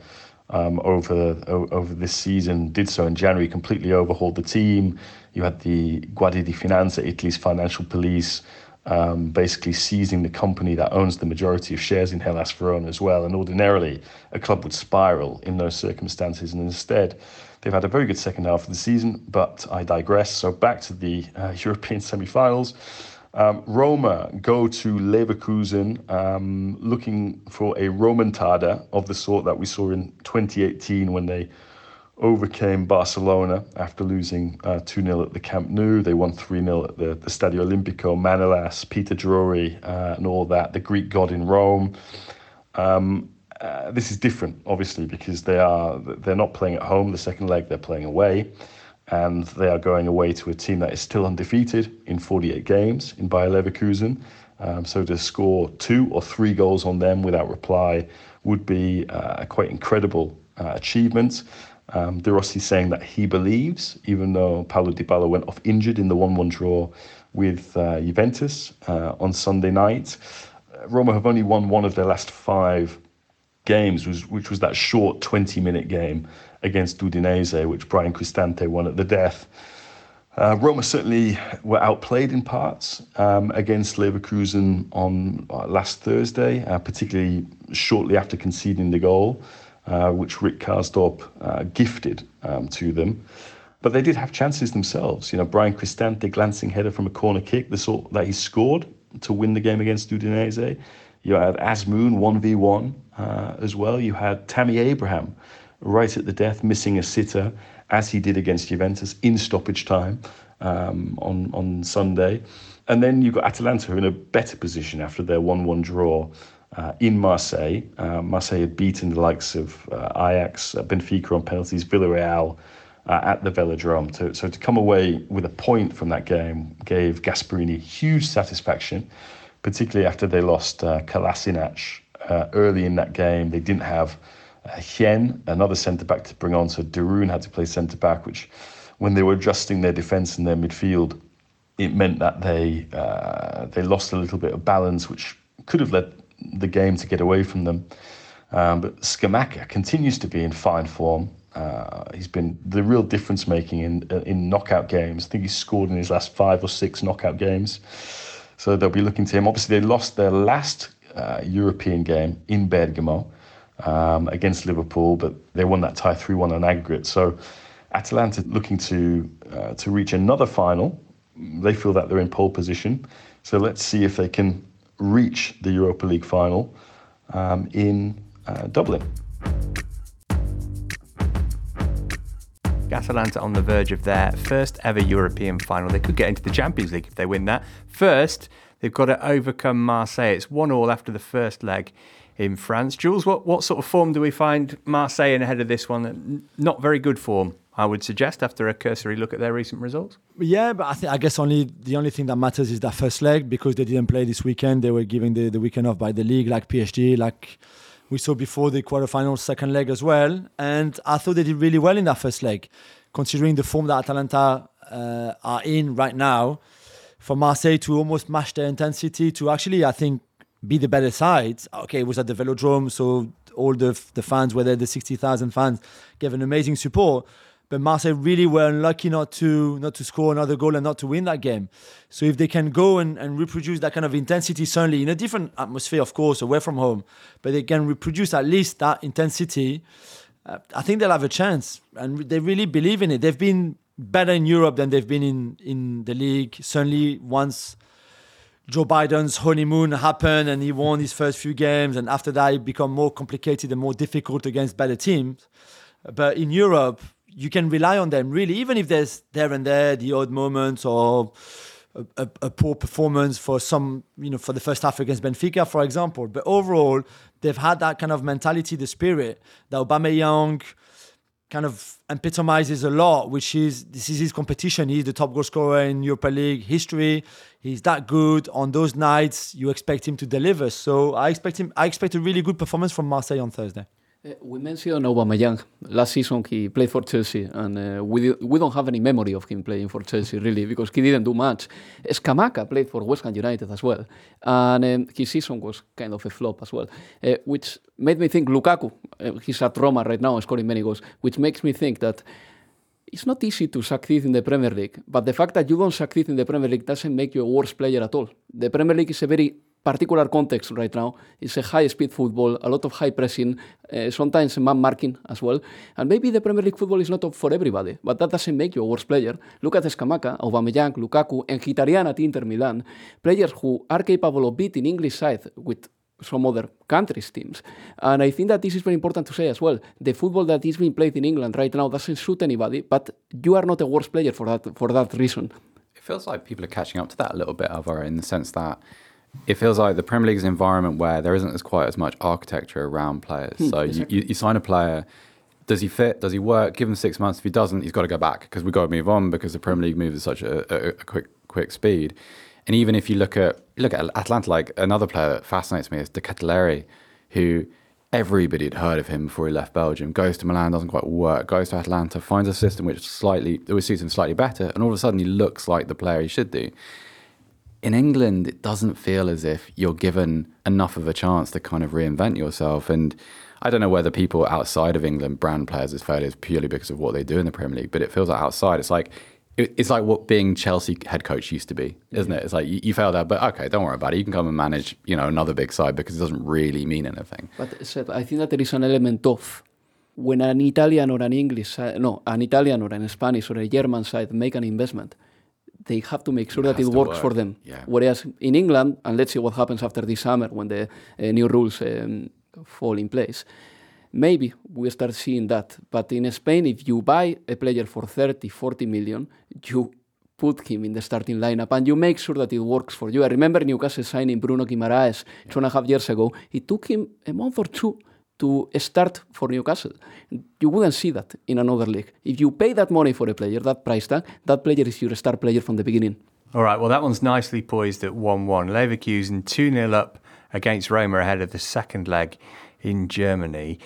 over this season. Did so in January, completely overhauled the team. You had the Guardia di Finanza, Italy's financial police, basically seizing the company that owns the majority of shares in Hellas Verona as well. And ordinarily, a club would spiral in those circumstances, and instead, they've had a very good second half of the season. But I digress. So back to the European semi-finals. Roma go to Leverkusen looking for a remontada of the sort that we saw in 2018 when they overcame Barcelona after losing 2-0 at the Camp Nou. They won 3-0 at the Stadio Olimpico, Manolas, Peter Drury, and all that, the Greek god in Rome. this is different, obviously, because they're not playing at home the second leg, they're playing away, and they are going away to a team that is still undefeated in 48 games in Bayer Leverkusen. So to score 2 or 3 goals on them without reply would be a quite incredible achievement. De Rossi saying that he believes, even though Paulo Dybala went off injured in the 1-1 draw with Juventus on Sunday night, Roma have only won one of their last 5 games, which was that short 20-minute game against Udinese, which Brian Cristante won at the death. Roma certainly were outplayed in parts against Leverkusen on last Thursday, particularly shortly after conceding the goal, which Rick Karsdorp gifted to them. But they did have chances themselves. You know, Brian Cristante glancing header from a corner kick, the sort that he scored to win the game against Udinese. You had Azmoun 1v1 as well. You had Tammy Abraham right at the death, missing a sitter, as he did against Juventus in stoppage time on Sunday. And then you've got Atalanta, who are in a better position after their 1-1 draw in Marseille. Marseille had beaten the likes of Ajax, Benfica on penalties, Villarreal at the Velodrome. So to come away with a point from that game gave Gasperini huge satisfaction, particularly after they lost Kolasinac early in that game. They didn't have Hien, another centre-back to bring on, so Darun had to play centre-back, which when they were adjusting their defence and their midfield, it meant that they lost a little bit of balance, which could have led the game to get away from them. But Scamacca continues to be in fine form. He's been the real difference-making in knockout games. I think he's scored in his last 5 or 6 knockout games. So they'll be looking to him. Obviously, they lost their last European game in Bergamo against Liverpool, but they won that tie 3-1 on aggregate. So Atalanta looking to reach another final. They feel that they're in pole position. So let's see if they can reach the Europa League final in Dublin. Atalanta on the verge of their first ever European final. They could get into the Champions League if they win that. First, they've got to overcome Marseille. It's 1-1 after the first leg in France. Jules, what sort of form do we find Marseille in ahead of this one? Not very good form, I would suggest, after a cursory look at their recent results. Yeah, but I guess the only thing that matters is that first leg, because they didn't play this weekend. They were given the weekend off by the league, like PSG, like we saw before the quarterfinal second leg as well. And I thought they did really well in that first leg, considering the form that Atalanta are in right now. For Marseille to almost match their intensity, to actually, I think, be the better side. Okay, it was at the Velodrome, so all the fans were there, the 60,000 fans gave an amazing support. But Marseille really were unlucky not to score another goal and not to win that game. So if they can go and reproduce that kind of intensity, certainly in a different atmosphere, of course, away from home, but they can reproduce at least that intensity, I think they'll have a chance. And they really believe in it. They've been better in Europe than they've been in the league. Certainly once Joe Biden's honeymoon happened and he won his first few games, and after that it became more complicated and more difficult against better teams. But in Europe, you can rely on them, really, even if there's there and there the odd moments or a poor performance for some, for the first half against Benfica, for example. But overall, they've had that kind of mentality, the spirit that Aubameyang kind of epitomizes a lot, which is, this is his competition. He's the top goal scorer in Europa League history. He's that good. On those nights, you expect him to deliver. So I expect a really good performance from Marseille on Thursday. We mentioned Aubameyang. Last season he played for Chelsea, and we don't have any memory of him playing for Chelsea, really, because he didn't do much. Scamacca played for West Ham United as well, and his season was kind of a flop as well, which made me think Lukaku, he's at Roma right now scoring many goals, which makes me think that it's not easy to succeed in the Premier League, but the fact that you don't succeed in the Premier League doesn't make you a worse player at all. The Premier League is a very particular context right now. It's a high-speed football, a lot of high pressing, sometimes man marking as well. And maybe the Premier League football is not for everybody, but that doesn't make you a worse player. Look at Scamacca, Aubameyang, Lukaku, and Mkhitaryan at Inter Milan, players who are capable of beating English side with some other countries' teams. And I think that this is very important to say as well. The football that is being played in England right now doesn't suit anybody, but you are not a worse player for that reason. It feels like people are catching up to that a little bit, Alvaro, in the sense that it feels like the Premier League is an environment where there isn't quite as much architecture around players. So you sign a player, does he fit? Does he work? Give him 6 months. If he doesn't, he's got to go back because we've got to move on because the Premier League moves at such a quick speed. And even if you look at Atalanta, like another player that fascinates me is De Ketelaere, who everybody had heard of him before he left Belgium, goes to Milan, doesn't quite work, goes to Atalanta, finds a system which suits him slightly better, and all of a sudden he looks like the player he should do. In England, it doesn't feel as if you're given enough of a chance to kind of reinvent yourself. And I don't know whether people outside of England brand players as failures purely because of what they do in the Premier League, but it feels like outside, it's like what being Chelsea head coach used to be, isn't it? It's like you failed out, but okay, don't worry about it. You can come and manage, another big side because it doesn't really mean anything. But Seb, I think that there is an element of when an Italian or an an Italian or an Spanish or a German side make an investment, they have to make sure that it works for them. Yeah. Whereas in England, and let's see what happens after this summer when the new rules fall in place, maybe we start seeing that. But in Spain, if you buy a player for 30, 40 million, you put him in the starting lineup and you make sure that it works for you. I remember Newcastle signing Bruno Guimaraes 2.5 years ago. It took him a month or two to start for Newcastle. You wouldn't see that in another league. If you pay that money for a player, that price tag, that player is your star player from the beginning. All right, well, that one's nicely poised at 1-1. Leverkusen 2-0 up against Roma ahead of the second leg in Germany.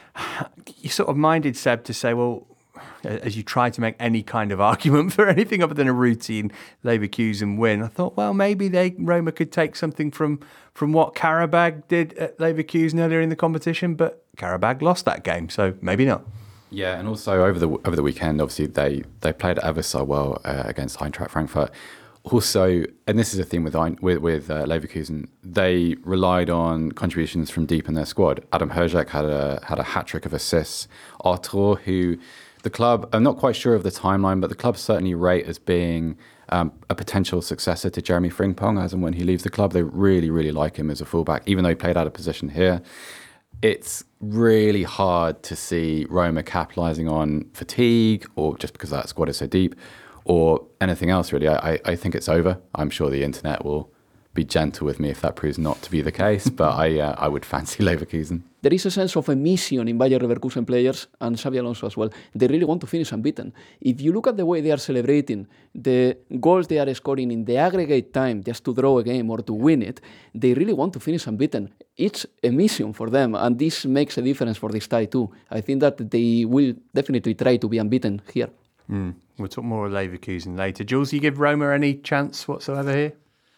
You sort of minded, Seb, to say, well, as you try to make any kind of argument for anything other than a routine Leverkusen win, I thought, well, maybe Roma could take something from what Karabag did at Leverkusen earlier in the competition, but Karabag lost that game, so maybe not. Yeah, and also over the weekend, obviously they played ever so well against Eintracht Frankfurt. Also, and this is a theme with Leverkusen, they relied on contributions from deep in their squad. Adam Herjek had a hat-trick of assists. Arthur, who the club, I'm not quite sure of the timeline, but the club certainly rate as being a potential successor to Jeremy Frimpong, as and when he leaves the club. They really, really like him as a fullback, even though he played out of position here. It's really hard to see Roma capitalising on fatigue, or just because that squad is so deep, or anything else, really. I think it's over. I'm sure the internet will be gentle with me if that proves not to be the case, but I would fancy Leverkusen. There is a sense of a mission in Bayer Leverkusen players, and Xabi Alonso as well. They really want to finish unbeaten. If you look at the way they are celebrating, the goals they are scoring in the aggregate time just to draw a game or to win it, they really want to finish unbeaten. It's a mission for them, and this makes a difference for this tie too. I think that they will definitely try to be unbeaten here. We'll talk more of Leverkusen later. Jules, you give Roma any chance whatsoever here?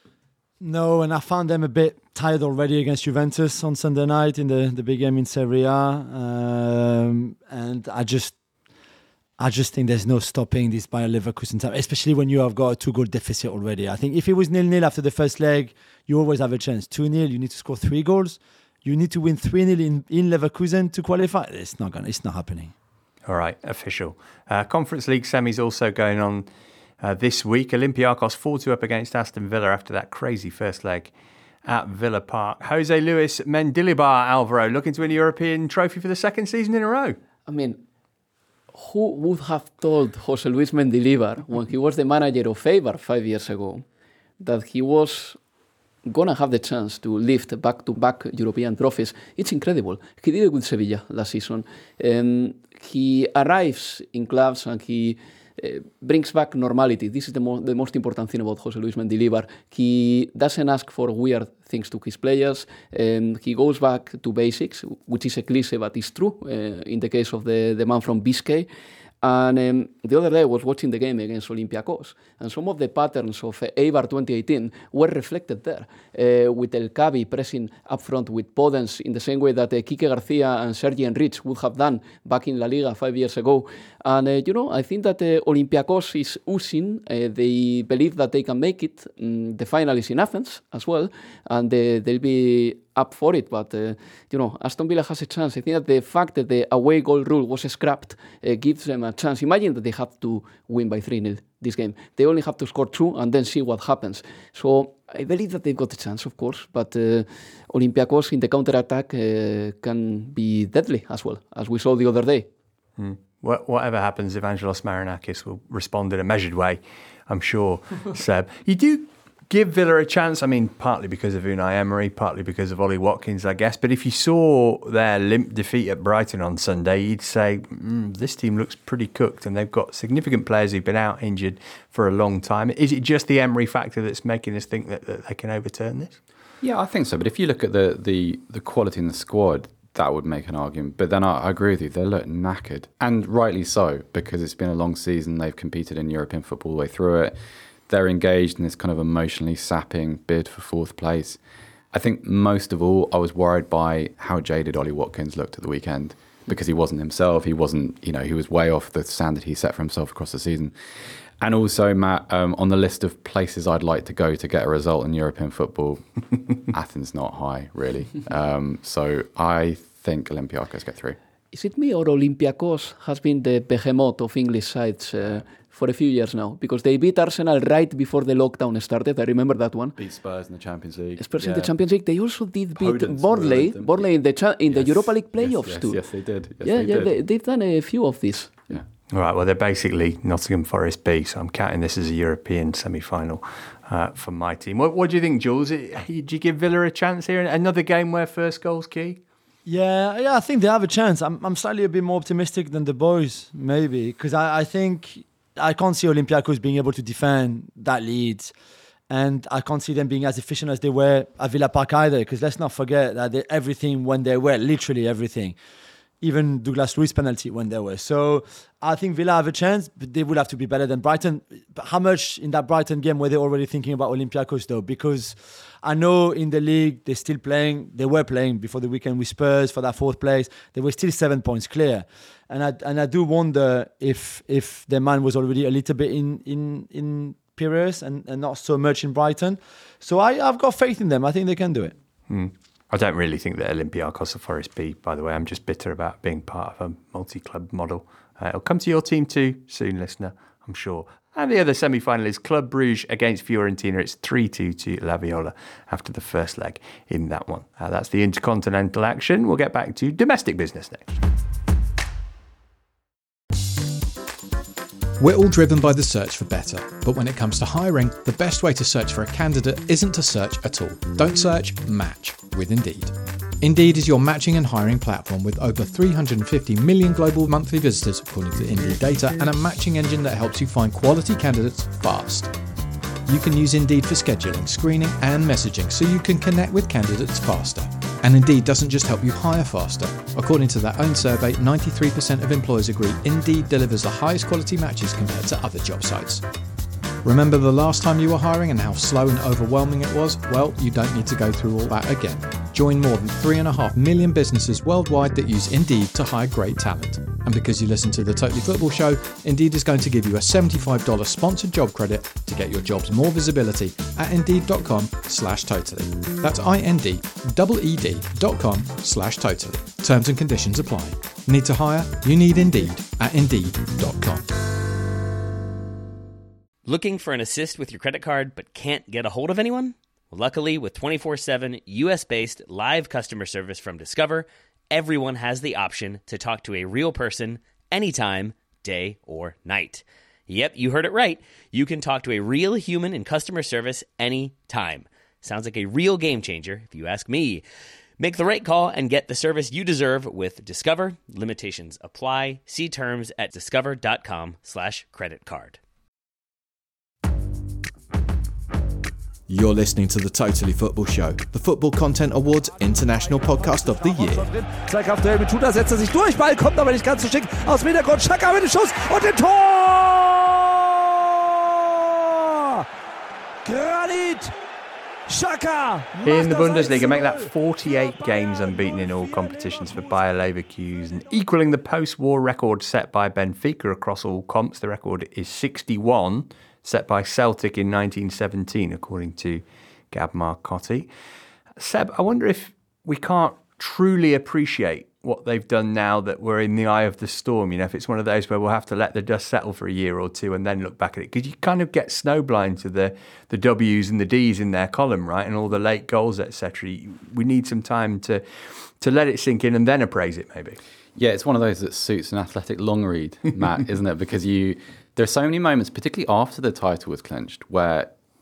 No, and I found them a bit tired already against Juventus on Sunday night in the big game in Serie A. And I just think there's no stopping this Bayer Leverkusen team, especially when you have got a 2-goal deficit already. I think if it was 0-0 after the first leg, you always have a chance. 2-0, you need to score 3 goals. You need to win 3-0 in Leverkusen to qualify. It's not happening. All right, official. Conference League semis also going on this week. Olympiacos 4-2 up against Aston Villa after that crazy first leg at Villa Park. Jose Luis Mendilibar, Alvaro, looking to win a European trophy for the second season in a row. I mean, who would have told Jose Luis Mendilibar when he was the manager of Eibar 5 years ago that he was gonna have the chance to lift back-to-back European trophies? It's incredible. He did it with Sevilla last season. He arrives in clubs and he brings back normality. This is the most important thing about Jose Luis Mendilibar. He doesn't ask for weird things to his players. He goes back to basics, which is a cliche, but it's true in the case of the man from Biscay. And the other day I was watching the game against Olympiacos, and some of the patterns of Eibar 2018 were reflected there, with El Cabi pressing up front with Podence in the same way that Quique Garcia and Sergi Enrich would have done back in La Liga 5 years ago. And, I think that Olympiacos is oozing. They believe that they can make it. The final is in Athens as well, and they'll be up for it, but Aston Villa has a chance. I think that the fact that the away goal rule was scrapped gives them a chance. Imagine that they have to win by 3-0 this game. They only have to score 2 and then see what happens. So I believe that they've got a chance, of course, but Olympiacos in the counter-attack can be deadly as well, as we saw the other day. Whatever happens, Evangelos Marinakis will respond in a measured way, I'm sure, Seb. You do give Villa a chance? I mean, partly because of Unai Emery, partly because of Ollie Watkins, I guess. But if you saw their limp defeat at Brighton on Sunday, you'd say, this team looks pretty cooked, and they've got significant players who've been out injured for a long time. Is it just the Emery factor that's making us think that they can overturn this? Yeah, I think so. But if you look at the quality in the squad, that would make an argument. But then I agree with you, they look knackered. And rightly so, because it's been a long season. They've competed in European football all the way through it. They're engaged in this kind of emotionally sapping bid for fourth place. I think most of all, I was worried by how jaded Ollie Watkins looked at the weekend, because he wasn't himself. He wasn't, he was way off the standard he set for himself across the season. And also, Matt, on the list of places I'd like to go to get a result in European football, Athens not high, really. So I think Olympiacos get through. Is it me or Olympiacos has been the behemoth of English sides for a few years now? Because they beat Arsenal right before the lockdown started. I remember that one. Beat Spurs in the Champions League. Spurs in the Champions League. They also did beat Burnley in the Europa League playoffs too. Yes, they did. They've done a few of these. Yeah. All right, well, they're basically Nottingham Forest B, so I'm counting this as a European semi-final for my team. What do you think, Jules? Do you give Villa a chance here? Another game where first goal's key? Yeah, I think they have a chance. I'm slightly a bit more optimistic than the boys, maybe, because I think I can't see Olympiacos being able to defend that lead, and I can't see them being as efficient as they were at Villa Park either, because let's not forget that everything when they were, literally everything. Even Douglas Luiz penalty when there was. So I think Villa have a chance, but they would have to be better than Brighton. But how much in that Brighton game were they already thinking about Olympiacos though? Because I know in the league they're still playing. They were playing before the weekend with Spurs for that fourth place. They were still 7 points clear, and I do wonder if their mind was already a little bit in Piraeus and not so much in Brighton. So I've got faith in them. I think they can do it. I don't really think that Olympiacos are Forest B, by the way. I'm just bitter about being part of a multi-club model. It'll come to your team too soon, listener, I'm sure. And the other semi-final is Club Brugge against Fiorentina. It's 3-2 to La Viola after the first leg in that one. That's the intercontinental action. We'll get back to domestic business next. We're all driven by the search for better, but when it comes to hiring, the best way to search for a candidate isn't to search at all. Don't search, match with Indeed. Indeed is your matching and hiring platform with over 350 million global monthly visitors, according to Indeed data, and a matching engine that helps you find quality candidates fast. You can use Indeed for scheduling, screening, and messaging so you can connect with candidates faster. And Indeed doesn't just help you hire faster. According to their own survey, 93% of employers agree Indeed delivers the highest quality matches compared to other job sites. Remember the last time you were hiring and how slow and overwhelming it was? Well, you don't need to go through all that again. Join more than 3.5 million businesses worldwide that use Indeed to hire great talent. And because you listen to the Totally Football Show, Indeed is going to give you a $75 sponsored job credit to get your jobs more visibility at Indeed.com/totally. That's INDEED.com/totally. Terms and conditions apply. Need to hire? You need Indeed at Indeed.com. Looking for an assist with your credit card but can't get a hold of anyone? Well, luckily, with 24/7 US-based live customer service from Discover, everyone has the option to talk to a real person anytime, day or night. Yep, you heard it right. You can talk to a real human in customer service anytime. Sounds like a real game changer, if you ask me. Make the right call and get the service you deserve with Discover. Limitations apply. See terms at discover.com/creditcard. You're listening to the Totally Football Show, the Football Content Awards International Podcast of the Year. Zweikampfduell mit Tudor, setzt sich durch, Ball kommt aber nicht ganz so schick. Aus dem Hintergrund, Xhaka mit dem Schuss und dem Tor! Granit Xhaka! In the Bundesliga, make that 48 games unbeaten in all competitions for Bayer Leverkusen, equalling the post-war record set by Benfica across all comps. The record is 61. Set by Celtic in 1917, according to Gab Marcotti. Seb, I wonder if we can't truly appreciate what they've done now that we're in the eye of the storm. You know, if it's one of those where we'll have to let the dust settle for a year or two and then look back at it. Because you kind of get snowblind to the W's and the D's in their column, right? And all the late goals, etc. We need some time to let it sink in and then appraise it, maybe. Yeah, it's one of those that suits an athletic long read, Matt, isn't it? Because there are so many moments, particularly after the title was clinched, where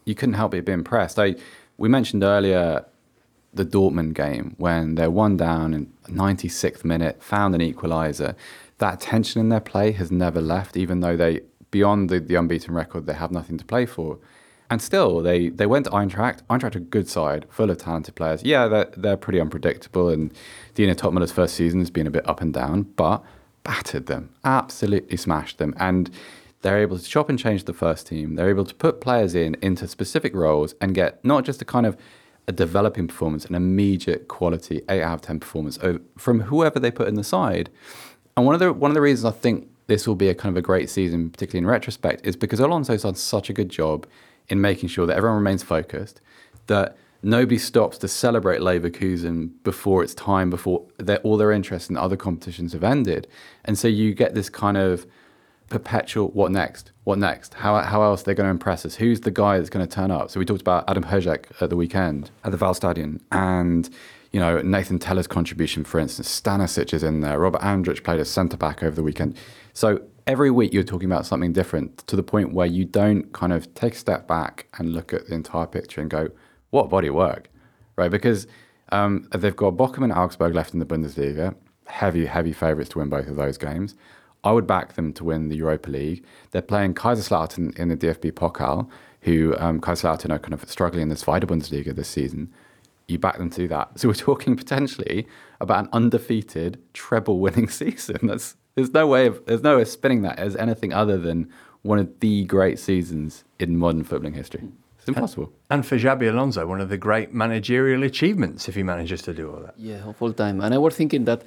you couldn't help but be impressed. We mentioned earlier the Dortmund game when they're 1 down in 96th minute, found an equaliser. That tension in their play has never left, even though they, beyond the unbeaten record, they have nothing to play for. And still, they went to Eintracht. Eintracht are a good side, full of talented players. Yeah, they're pretty unpredictable, and Dino Topmüller's first season has been a bit up and down, but battered them, absolutely smashed them. And they're able to chop and change the first team. They're able to put players into specific roles and get not just a developing performance, an immediate quality 8 out of 10 performance from whoever they put in the side. And one of the reasons I think this will be a kind of a great season, particularly in retrospect, is because Alonso's done such a good job in making sure that everyone remains focused, that nobody stops to celebrate Leverkusen before it's time, before all their interest in other competitions have ended. And so you get this kind of perpetual, what next? What next? How else are they going to impress us? Who's the guy that's going to turn up? So we talked about Adam Hojek at the weekend at the Waldstadion, and Nathan Teller's contribution, for instance. Stanisic is in there. Robert Andrich played as centre-back over the weekend. So every week you're talking about something different, to the point where you don't kind of take a step back and look at the entire picture and go, what body of work, right? Because they've got Bochum and Augsburg left in the Bundesliga, heavy favourites to win both of those games. I would back them to win the Europa League. They're playing Kaiserslautern in the DFB Pokal, who Kaiserslautern are kind of struggling in the Zweite Bundesliga this season. You back them to do that. So we're talking potentially about an undefeated treble-winning season. There's no way of spinning that as anything other than one of the great seasons in modern footballing history. It's impossible. And for Xabi Alonso, one of the great managerial achievements if he manages to do all that. Yeah, of all time. And I was thinking that,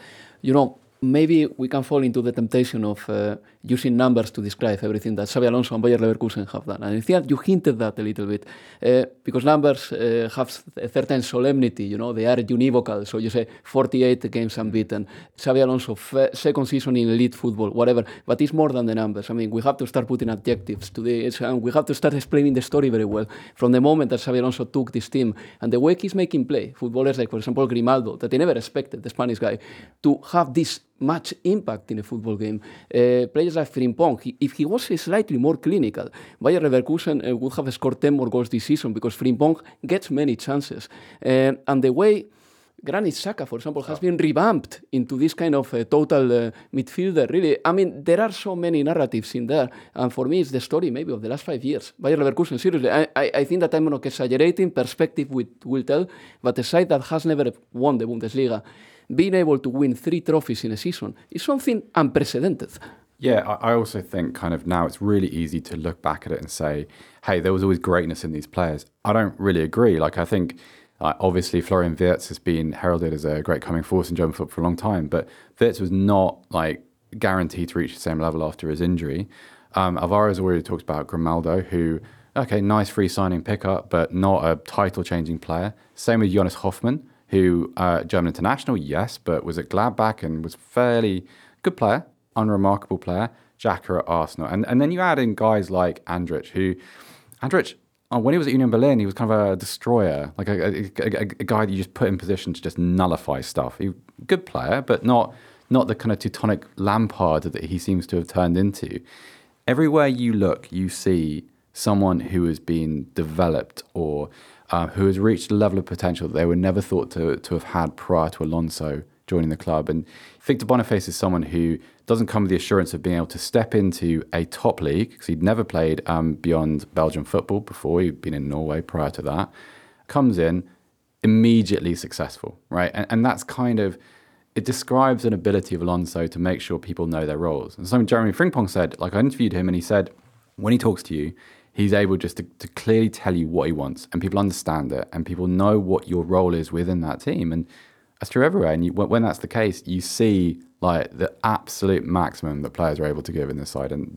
maybe we can fall into the temptation of using numbers to describe everything that Xabi Alonso and Bayer Leverkusen have done. And I think you hinted that a little bit, because numbers have a certain solemnity, they are univocal. So you say 48 games unbeaten, Xabi Alonso, second season in elite football, whatever. But it's more than the numbers. I mean, we have to start putting adjectives to this, and we have to start explaining the story very well. From the moment that Xabi Alonso took this team, and the way he's making play, footballers like, for example, Grimaldo, that they never expected, the Spanish guy, to have this much impact in a football game. Players like Frimpong, if he was slightly more clinical, Bayer Leverkusen would have scored 10 more goals this season, because Frimpong gets many chances. And the way Granit Xhaka, for example, has been revamped into this kind of total midfielder, really. I mean, there are so many narratives in there. And for me, it's the story maybe of the last 5 years. Bayer Leverkusen, seriously, I think that I'm not exaggerating, perspective will tell, but a side that has never won the Bundesliga, being able to win 3 trophies in a season is something unprecedented. Yeah, I also think kind of now it's really easy to look back at it and say, hey, there was always greatness in these players. I don't really agree. Like, I think obviously Florian Wirtz has been heralded as a great coming force in German football for a long time, but Wirtz was not guaranteed to reach the same level after his injury. Alvaro's already talked about Grimaldo, who, okay, nice free signing pickup, but not a title-changing player. Same with Jonas Hoffmann, who, German international, yes, but was at Gladbach and was fairly good player, unremarkable player. Xhaka at Arsenal. And then you add in guys like Andrich, who... Andrich, when he was at Union Berlin, he was kind of a destroyer, like a guy that you just put in position to just nullify stuff. He good player, but not the kind of Teutonic Lampard that he seems to have turned into. Everywhere you look, you see someone who has been developed or who has reached a level of potential that they were never thought to have had prior to Alonso joining the club. And Victor Boniface is someone who doesn't come with the assurance of being able to step into a top league, because he'd never played beyond Belgian football before. He'd been in Norway prior to that. Comes in, immediately successful, right? And that's kind of, it describes an ability of Alonso to make sure people know their roles. And something Jeremy Frimpong said, I interviewed him and he said, when he talks to you, he's able just to clearly tell you what he wants, and people understand it, and people know what your role is within that team. And that's true everywhere. And when that's the case, you see the absolute maximum that players are able to give in this side, and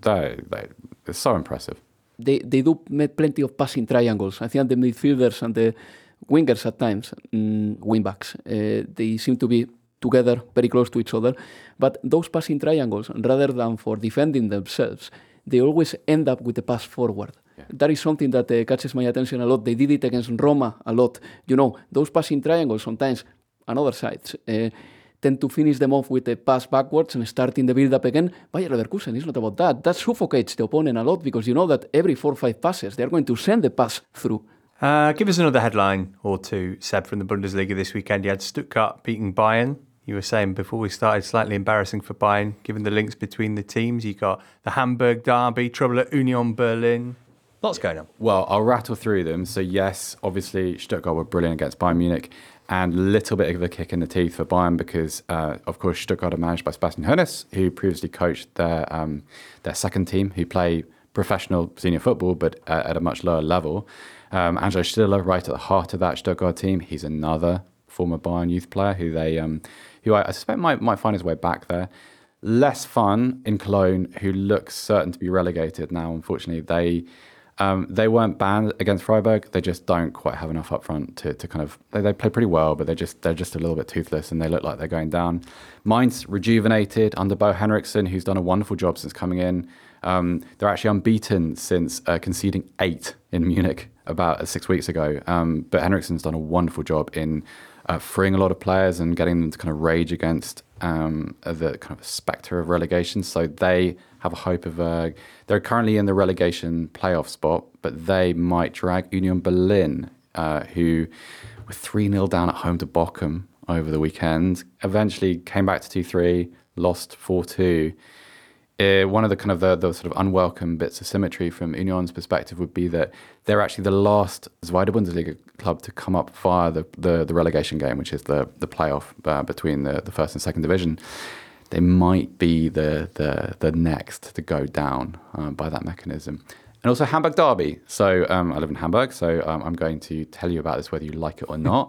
it's so impressive. They do make plenty of passing triangles. I think the midfielders and the wingers at times, wingbacks, they seem to be together, very close to each other. But those passing triangles, rather than for defending themselves, they always end up with a pass forward. Yeah. That is something that catches my attention a lot. They did it against Roma a lot. Those passing triangles sometimes, on other sides, tend to finish them off with a pass backwards and starting the build-up again. Bayer Leverkusen is not about that. That suffocates the opponent a lot because you know that every 4 or 5 passes, they're going to send the pass through. Give us another headline or two, Seb, from the Bundesliga this weekend. You had Stuttgart beating Bayern. You were saying before we started, slightly embarrassing for Bayern, given the links between the teams. You got the Hamburg derby, trouble at Union Berlin. Lots going on. Well, I'll rattle through them. So yes, obviously Stuttgart were brilliant against Bayern Munich, and a little bit of a kick in the teeth for Bayern because, of course, Stuttgart are managed by Sebastian Hoeneß, who previously coached their second team, who play professional senior football, but at a much lower level. Angelo Stiller, right at the heart of that Stuttgart team. He's another former Bayern youth player who I suspect might find his way back there. Less fun in Cologne, who looks certain to be relegated now. Unfortunately, they weren't banned against Freiburg. They just don't quite have enough up front to kind of. They play pretty well, but they're just a little bit toothless, and they look like they're going down. Mainz rejuvenated under Bo Henriksen, who's done a wonderful job since coming in. They're actually unbeaten since conceding 8 in Munich about 6 weeks ago. But Henriksen's done a wonderful job in freeing a lot of players and getting them to kind of rage against the kind of spectre of relegation. So they have a hope of... they're currently in the relegation playoff spot, but they might drag Union Berlin, who were 3-0 down at home to Bochum over the weekend, eventually came back to 2-3, lost 4-2. One of the kind of the sort of unwelcome bits of symmetry from Union's perspective would be that they're actually the last Zweite Bundesliga club to come up via the relegation game, which is the playoff between the first and second division. They might be the next to go down by that mechanism. And also Hamburg derby. So I live in Hamburg, so I'm going to tell you about this whether you like it or not.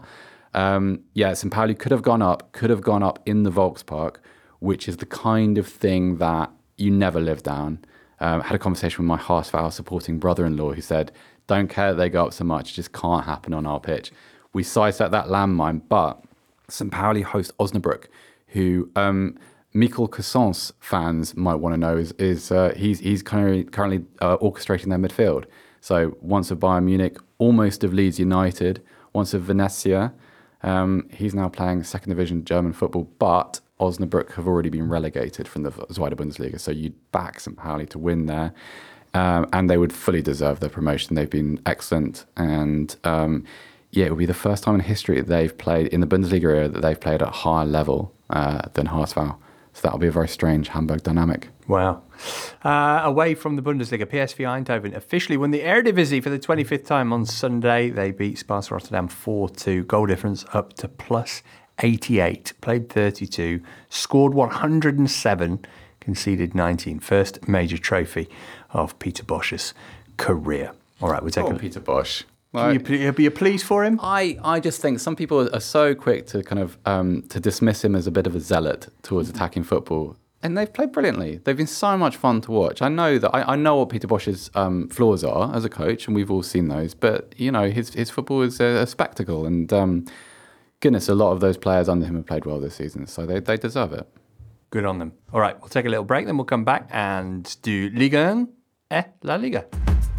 St. Pauli could have gone up in the Volkspark, which is the kind of thing that you never live down. Had a conversation with my Haasval supporting brother-in-law who said, don't care that they go up so much, it just can't happen on our pitch. We sidestepped that landmine, but St. Pauli host Osnabrück, who Michael Cassons fans might want to know he's currently orchestrating their midfield. So once of Bayern Munich, almost of Leeds United, once of Venezia. He's now playing second division German football, but Osnabrück have already been relegated from the Zweite Bundesliga, so you'd back St. Pauli to win there, and they would fully deserve their promotion. They've been excellent, and it would be the first time in history that they've played in the Bundesliga era that they've played at a higher level than Haasval. So that'll be a very strange Hamburg dynamic. Wow. Away from the Bundesliga, PSV Eindhoven officially won the Eredivisie for the 25th time on Sunday. They beat Sparta Rotterdam 4-2. Goal difference up to plus 88. Played 32. Scored 107. Conceded 19. First major trophy of Peter Bosz's career. All right, we'll take a Peter Bosz. Are you pleased for him? I just think some people are so quick to kind of to dismiss him as a bit of a zealot towards attacking football. And they've played brilliantly. They've been so much fun to watch. I know that I know what Peter Bosz's flaws are as a coach, and we've all seen those. But you know, his football is a spectacle, and goodness, a lot of those players under him have played well this season, so they deserve it. Good on them. All right, we'll take a little break, then we'll come back and do Ligue 1 et La Liga.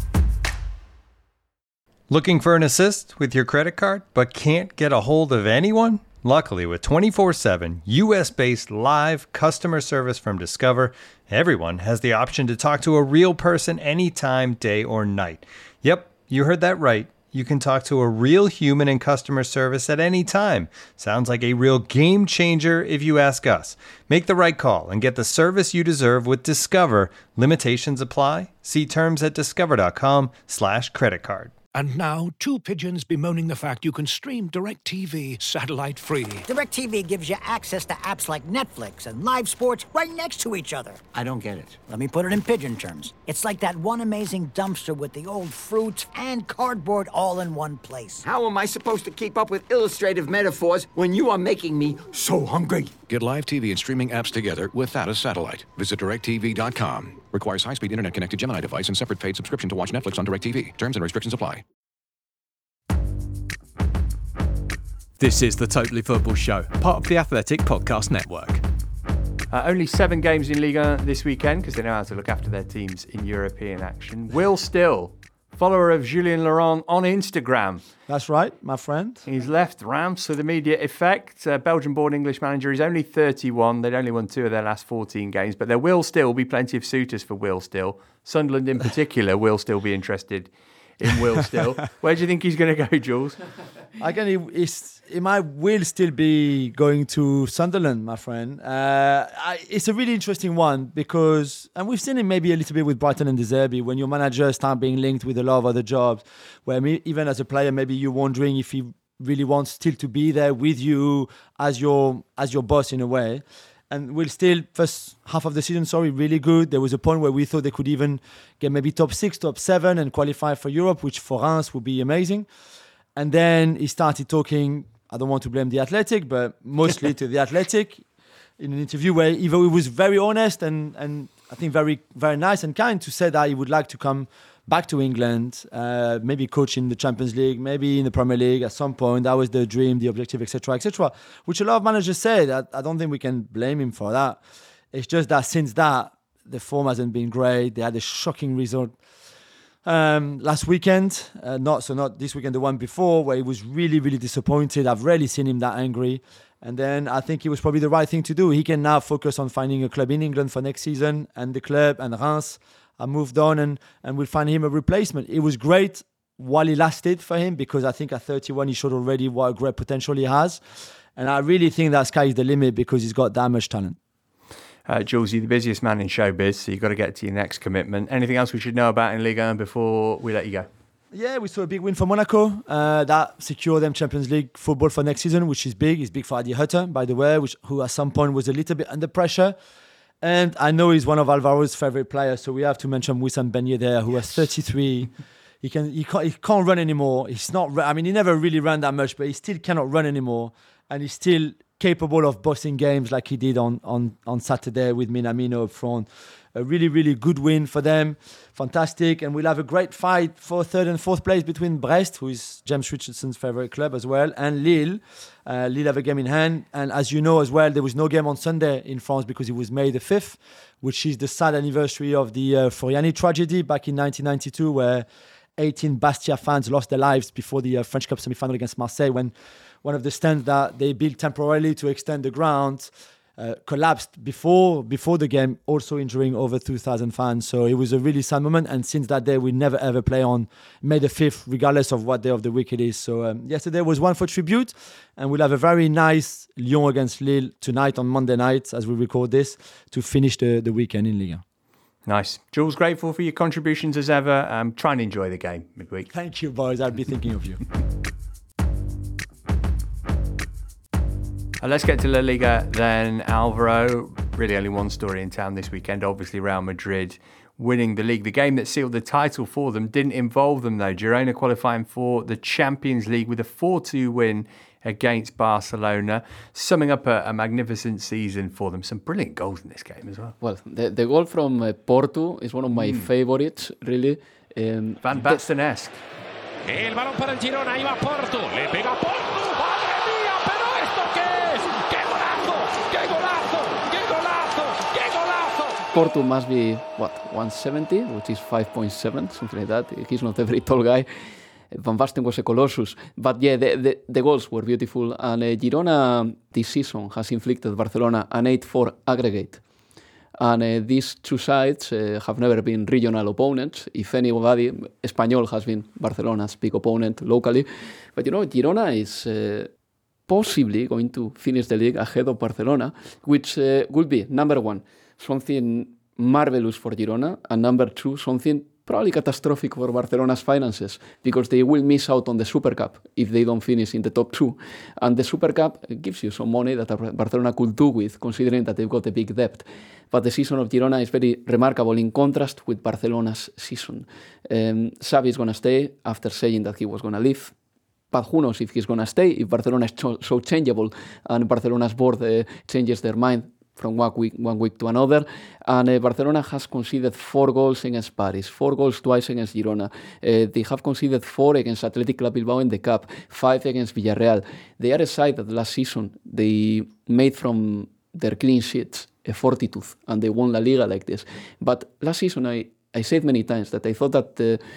Looking for an assist with your credit card, but can't get a hold of anyone? Luckily, with 24/7 US-based live customer service from Discover, everyone has the option to talk to a real person anytime, day or night. Yep, you heard that right. You can talk to a real human in customer service at any time. Sounds like a real game changer if you ask us. Make the right call and get the service you deserve with Discover. Limitations apply. See terms at discover.com/creditcard. And now, two pigeons bemoaning the fact you can stream DirecTV satellite-free. DirecTV gives you access to apps like Netflix and live sports right next to each other. I don't get it. Let me put it in pigeon terms. It's like that one amazing dumpster with the old fruits and cardboard all in one place. How am I supposed to keep up with illustrative metaphors when you are making me so hungry? Get live TV and streaming apps together without a satellite. Visit DirecTV.com. Requires high-speed internet-connected Gemini device and separate paid subscription to watch Netflix on DirecTV. Terms and restrictions apply. This is the Totally Football Show, part of the Athletic Podcast Network. Only 7 games in Ligue 1 this weekend because they know how to look after their teams in European action. Will Still follower of Julien Laurent on Instagram. That's right, my friend. He's left Reims with immediate effect. Belgian-born English manager. He's only 31. They'd only won 2 of their last 14 games, but there will still be plenty of suitors for Will Still. Sunderland in particular will still be interested in Will Still. Where do you think he's going to go, Jules? Again, he might will still be going to Sunderland, my friend. It's a really interesting one because, and we've seen it maybe a little bit with Brighton and De Zerbi, when your manager start being linked with a lot of other jobs, where even as a player, maybe you're wondering if he really wants still to be there with you as your boss in a way. And we'll still, first half of the season, really good. There was a point where we thought they could even get maybe top 6, top 7 and qualify for Europe, which for Reims would be amazing. And then he started talking, I don't want to blame the Athletic, but mostly to the Athletic, in an interview where he was very honest and I think very, very nice and kind to say that he would like to come back to England, maybe coach in the Champions League, maybe in the Premier League at some point. That was the dream, the objective, etc., which a lot of managers said. I don't think we can blame him for that. It's just that since that, the form hasn't been great. They had a shocking result last weekend, not this weekend, the one before, where he was really, really disappointed. I've rarely seen him that angry. And then I think it was probably the right thing to do. He can now focus on finding a club in England for next season, and the club and Reims have moved on, and we'll find him a replacement. It was great while he lasted for him, because I think at 31 he showed already what a great potential he has. And I really think that sky is the limit because he's got that much talent. Jules, you're the busiest man in showbiz, so you've got to get to your next commitment. Anything else we should know about in Ligue 1 before we let you go? Yeah, we saw a big win for Monaco. That secured them Champions League football for next season, which is big. It's big for Adi Hutter, by the way, who at some point was a little bit under pressure. And I know he's one of Alvaro's favourite players, so we have to mention Wissam Ben Yedder, who was 33. He can't run anymore. He never really ran that much, but he still cannot run anymore. And he's still capable of bossing games like he did on Saturday with Minamino up front. A really, really good win for them. Fantastic. And we'll have a great fight for 3rd and 4th place between Brest, who is James Richardson's favourite club as well, and Lille. Lille have a game in hand. And as you know as well, there was no game on Sunday in France because it was May the 5th, which is the sad anniversary of the Furiani tragedy back in 1992, where 18 Bastia fans lost their lives before the French Cup semi-final against Marseille, when one of the stands that they built temporarily to extend the ground collapsed before the game, also injuring over 2,000 fans. So it was a really sad moment, and since that day we never ever play on May the 5th, regardless of what day of the week it is. So yesterday was one for tribute, and we'll have a very nice Lyon against Lille tonight on Monday night as we record this to finish the weekend in Ligue 1. Nice. Jules, grateful for your contributions as ever. Try and enjoy the game midweek. Thank you, boys. I'll be thinking of you. Let's get to La Liga then, Alvaro. Really only one story in town this weekend. Obviously, Real Madrid winning the league. The game that sealed the title for them didn't involve them, though. Girona qualifying for the Champions League with a 4-2 win against Barcelona, summing up a magnificent season for them. Some brilliant goals in this game as well. Well, the goal from Porto is one of my favourites, really. Van Basten-esque. El balón para el Girona, ahí va Porto, le pega Porto. ¡Madre mía! ¿Pero esto qué es? ¡Qué golazo! ¡Qué golazo! ¡Qué golazo! ¡Qué golazo! Porto must be, 170, which is 5.7, something like that. He's not a very tall guy. Van Basten was a colossus. But yeah, the goals were beautiful. And Girona this season has inflicted Barcelona an 8-4 aggregate. And these two sides have never been regional opponents. If anybody, Espanyol has been Barcelona's big opponent locally. But Girona is possibly going to finish the league ahead of Barcelona, which will be, number one, something marvelous for Girona, and number two, something probably catastrophic for Barcelona's finances, because they will miss out on the Super Cup if they don't finish in the top two. And the Super Cup gives you some money that Barcelona could do with, considering that they've got a big debt. But the season of Girona is very remarkable in contrast with Barcelona's season. Xavi is going to stay after saying that he was going to leave. But who knows if he's going to stay, if Barcelona is so changeable and Barcelona's board changes their mind from one week to another. And Barcelona has conceded 4 goals against Paris, 4 goals twice against Girona. They have conceded 4 against Athletic Club Bilbao in the Cup, 5 against Villarreal. They are a side that last season they made from their clean sheets a fortitude, and they won La Liga like this. But last season I said many times that I thought that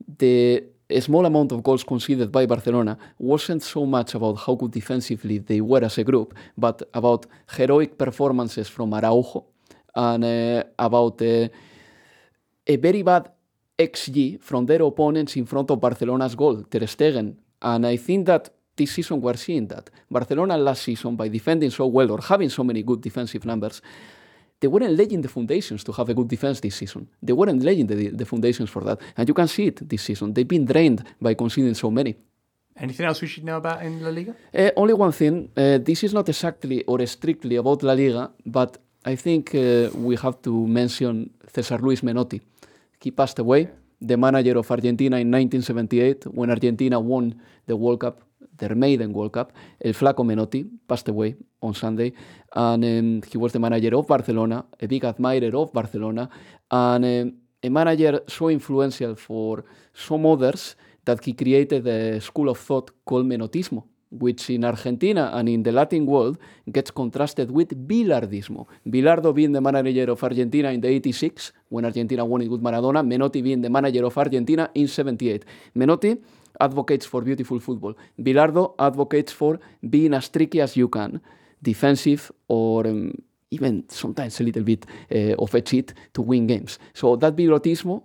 the small amount of goals conceded by Barcelona wasn't so much about how good defensively they were as a group, but about heroic performances from Araujo and about a very bad XG from their opponents in front of Barcelona's goal, Ter Stegen. And I think that this season we're seeing that. Barcelona last season, by defending so well or having so many good defensive numbers, they weren't laying the foundations to have a good defense this season. They weren't laying the foundations for that. And you can see it this season. They've been drained by conceding so many. Anything else we should know about in La Liga? Only one thing. This is not exactly or strictly about La Liga, but I think we have to mention César Luis Menotti. He passed away, the manager of Argentina in 1978, when Argentina won the World Cup, their maiden World Cup. El Flaco Menotti passed away on Sunday, and he was the manager of Barcelona, a big admirer of Barcelona, and a manager so influential for some others that he created a school of thought called Menotismo, which in Argentina and in the Latin world gets contrasted with Bilardismo. Bilardo being the manager of Argentina in the 86, when Argentina won it with Maradona, Menotti being the manager of Argentina in 78. Menotti advocates for beautiful football. Bilardo advocates for being as tricky as you can, defensive or even sometimes a little bit of a cheat to win games. So that Menotismo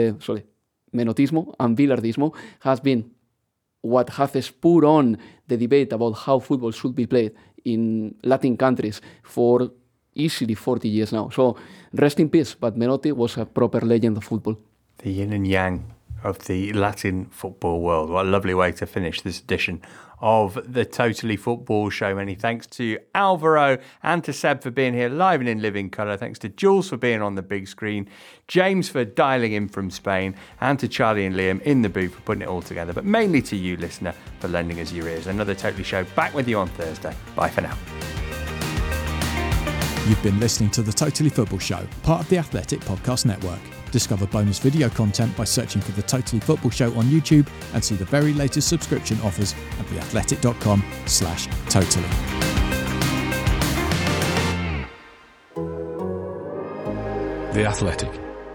and Bilardismo has been what has spurred on the debate about how football should be played in Latin countries for easily 40 years now. So rest in peace, but Menotti was a proper legend of football. The yin and yang of the Latin football world. What a lovely way to finish this edition of the Totally Football Show. Many thanks to Alvaro and to Seb for being here live and in living colour. Thanks to Jules for being on the big screen, James for dialing in from Spain, and to Charlie and Liam in the booth for putting it all together, but mainly to you, listener, for lending us your ears. Another Totally Show back with you on Thursday. Bye for now. You've been listening to the Totally Football Show, part of the Athletic Podcast Network. Discover bonus video content by searching for the Totally Football Show on YouTube and see the very latest subscription offers at theathletic.com/totally. The Athletic.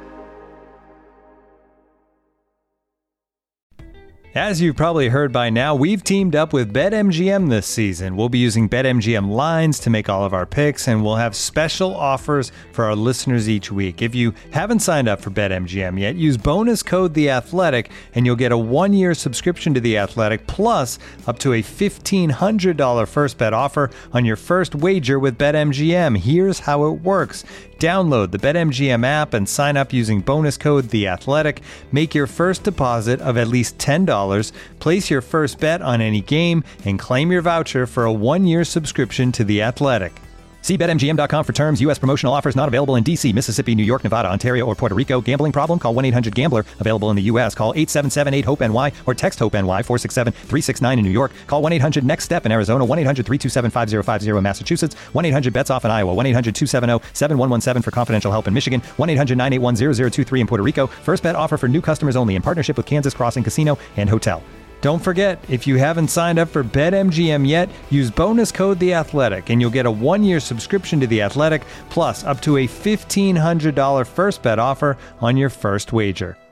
As you've probably heard by now, we've teamed up with BetMGM this season. We'll be using BetMGM lines to make all of our picks, and we'll have special offers for our listeners each week. If you haven't signed up for BetMGM yet, use bonus code THEATHLETIC, and you'll get a 1-year subscription to The Athletic, plus up to a $1,500 first bet offer on your first wager with BetMGM. Here's how it works. Download the BetMGM app and sign up using bonus code THEATHLETIC. Make your first deposit of at least $10. Place your first bet on any game and claim your voucher for a 1-year subscription to The Athletic. See BetMGM.com for terms. U.S. promotional offers not available in D.C., Mississippi, New York, Nevada, Ontario, or Puerto Rico. Gambling problem? Call 1-800-GAMBLER. Available in the U.S. Call 877-8-HOPE-NY or text HOPE-NY 467-369 in New York. Call 1-800-NEXT-STEP in Arizona. 1-800-327-5050 in Massachusetts. 1-800-BETS-OFF in Iowa. 1-800-270-7117 for confidential help in Michigan. 1-800-981-0023 in Puerto Rico. First bet offer for new customers only in partnership with Kansas Crossing Casino and Hotel. Don't forget, if you haven't signed up for BetMGM yet, use bonus code THEATHLETIC and you'll get a 1-year subscription to The Athletic, plus up to a $1,500 first bet offer on your first wager.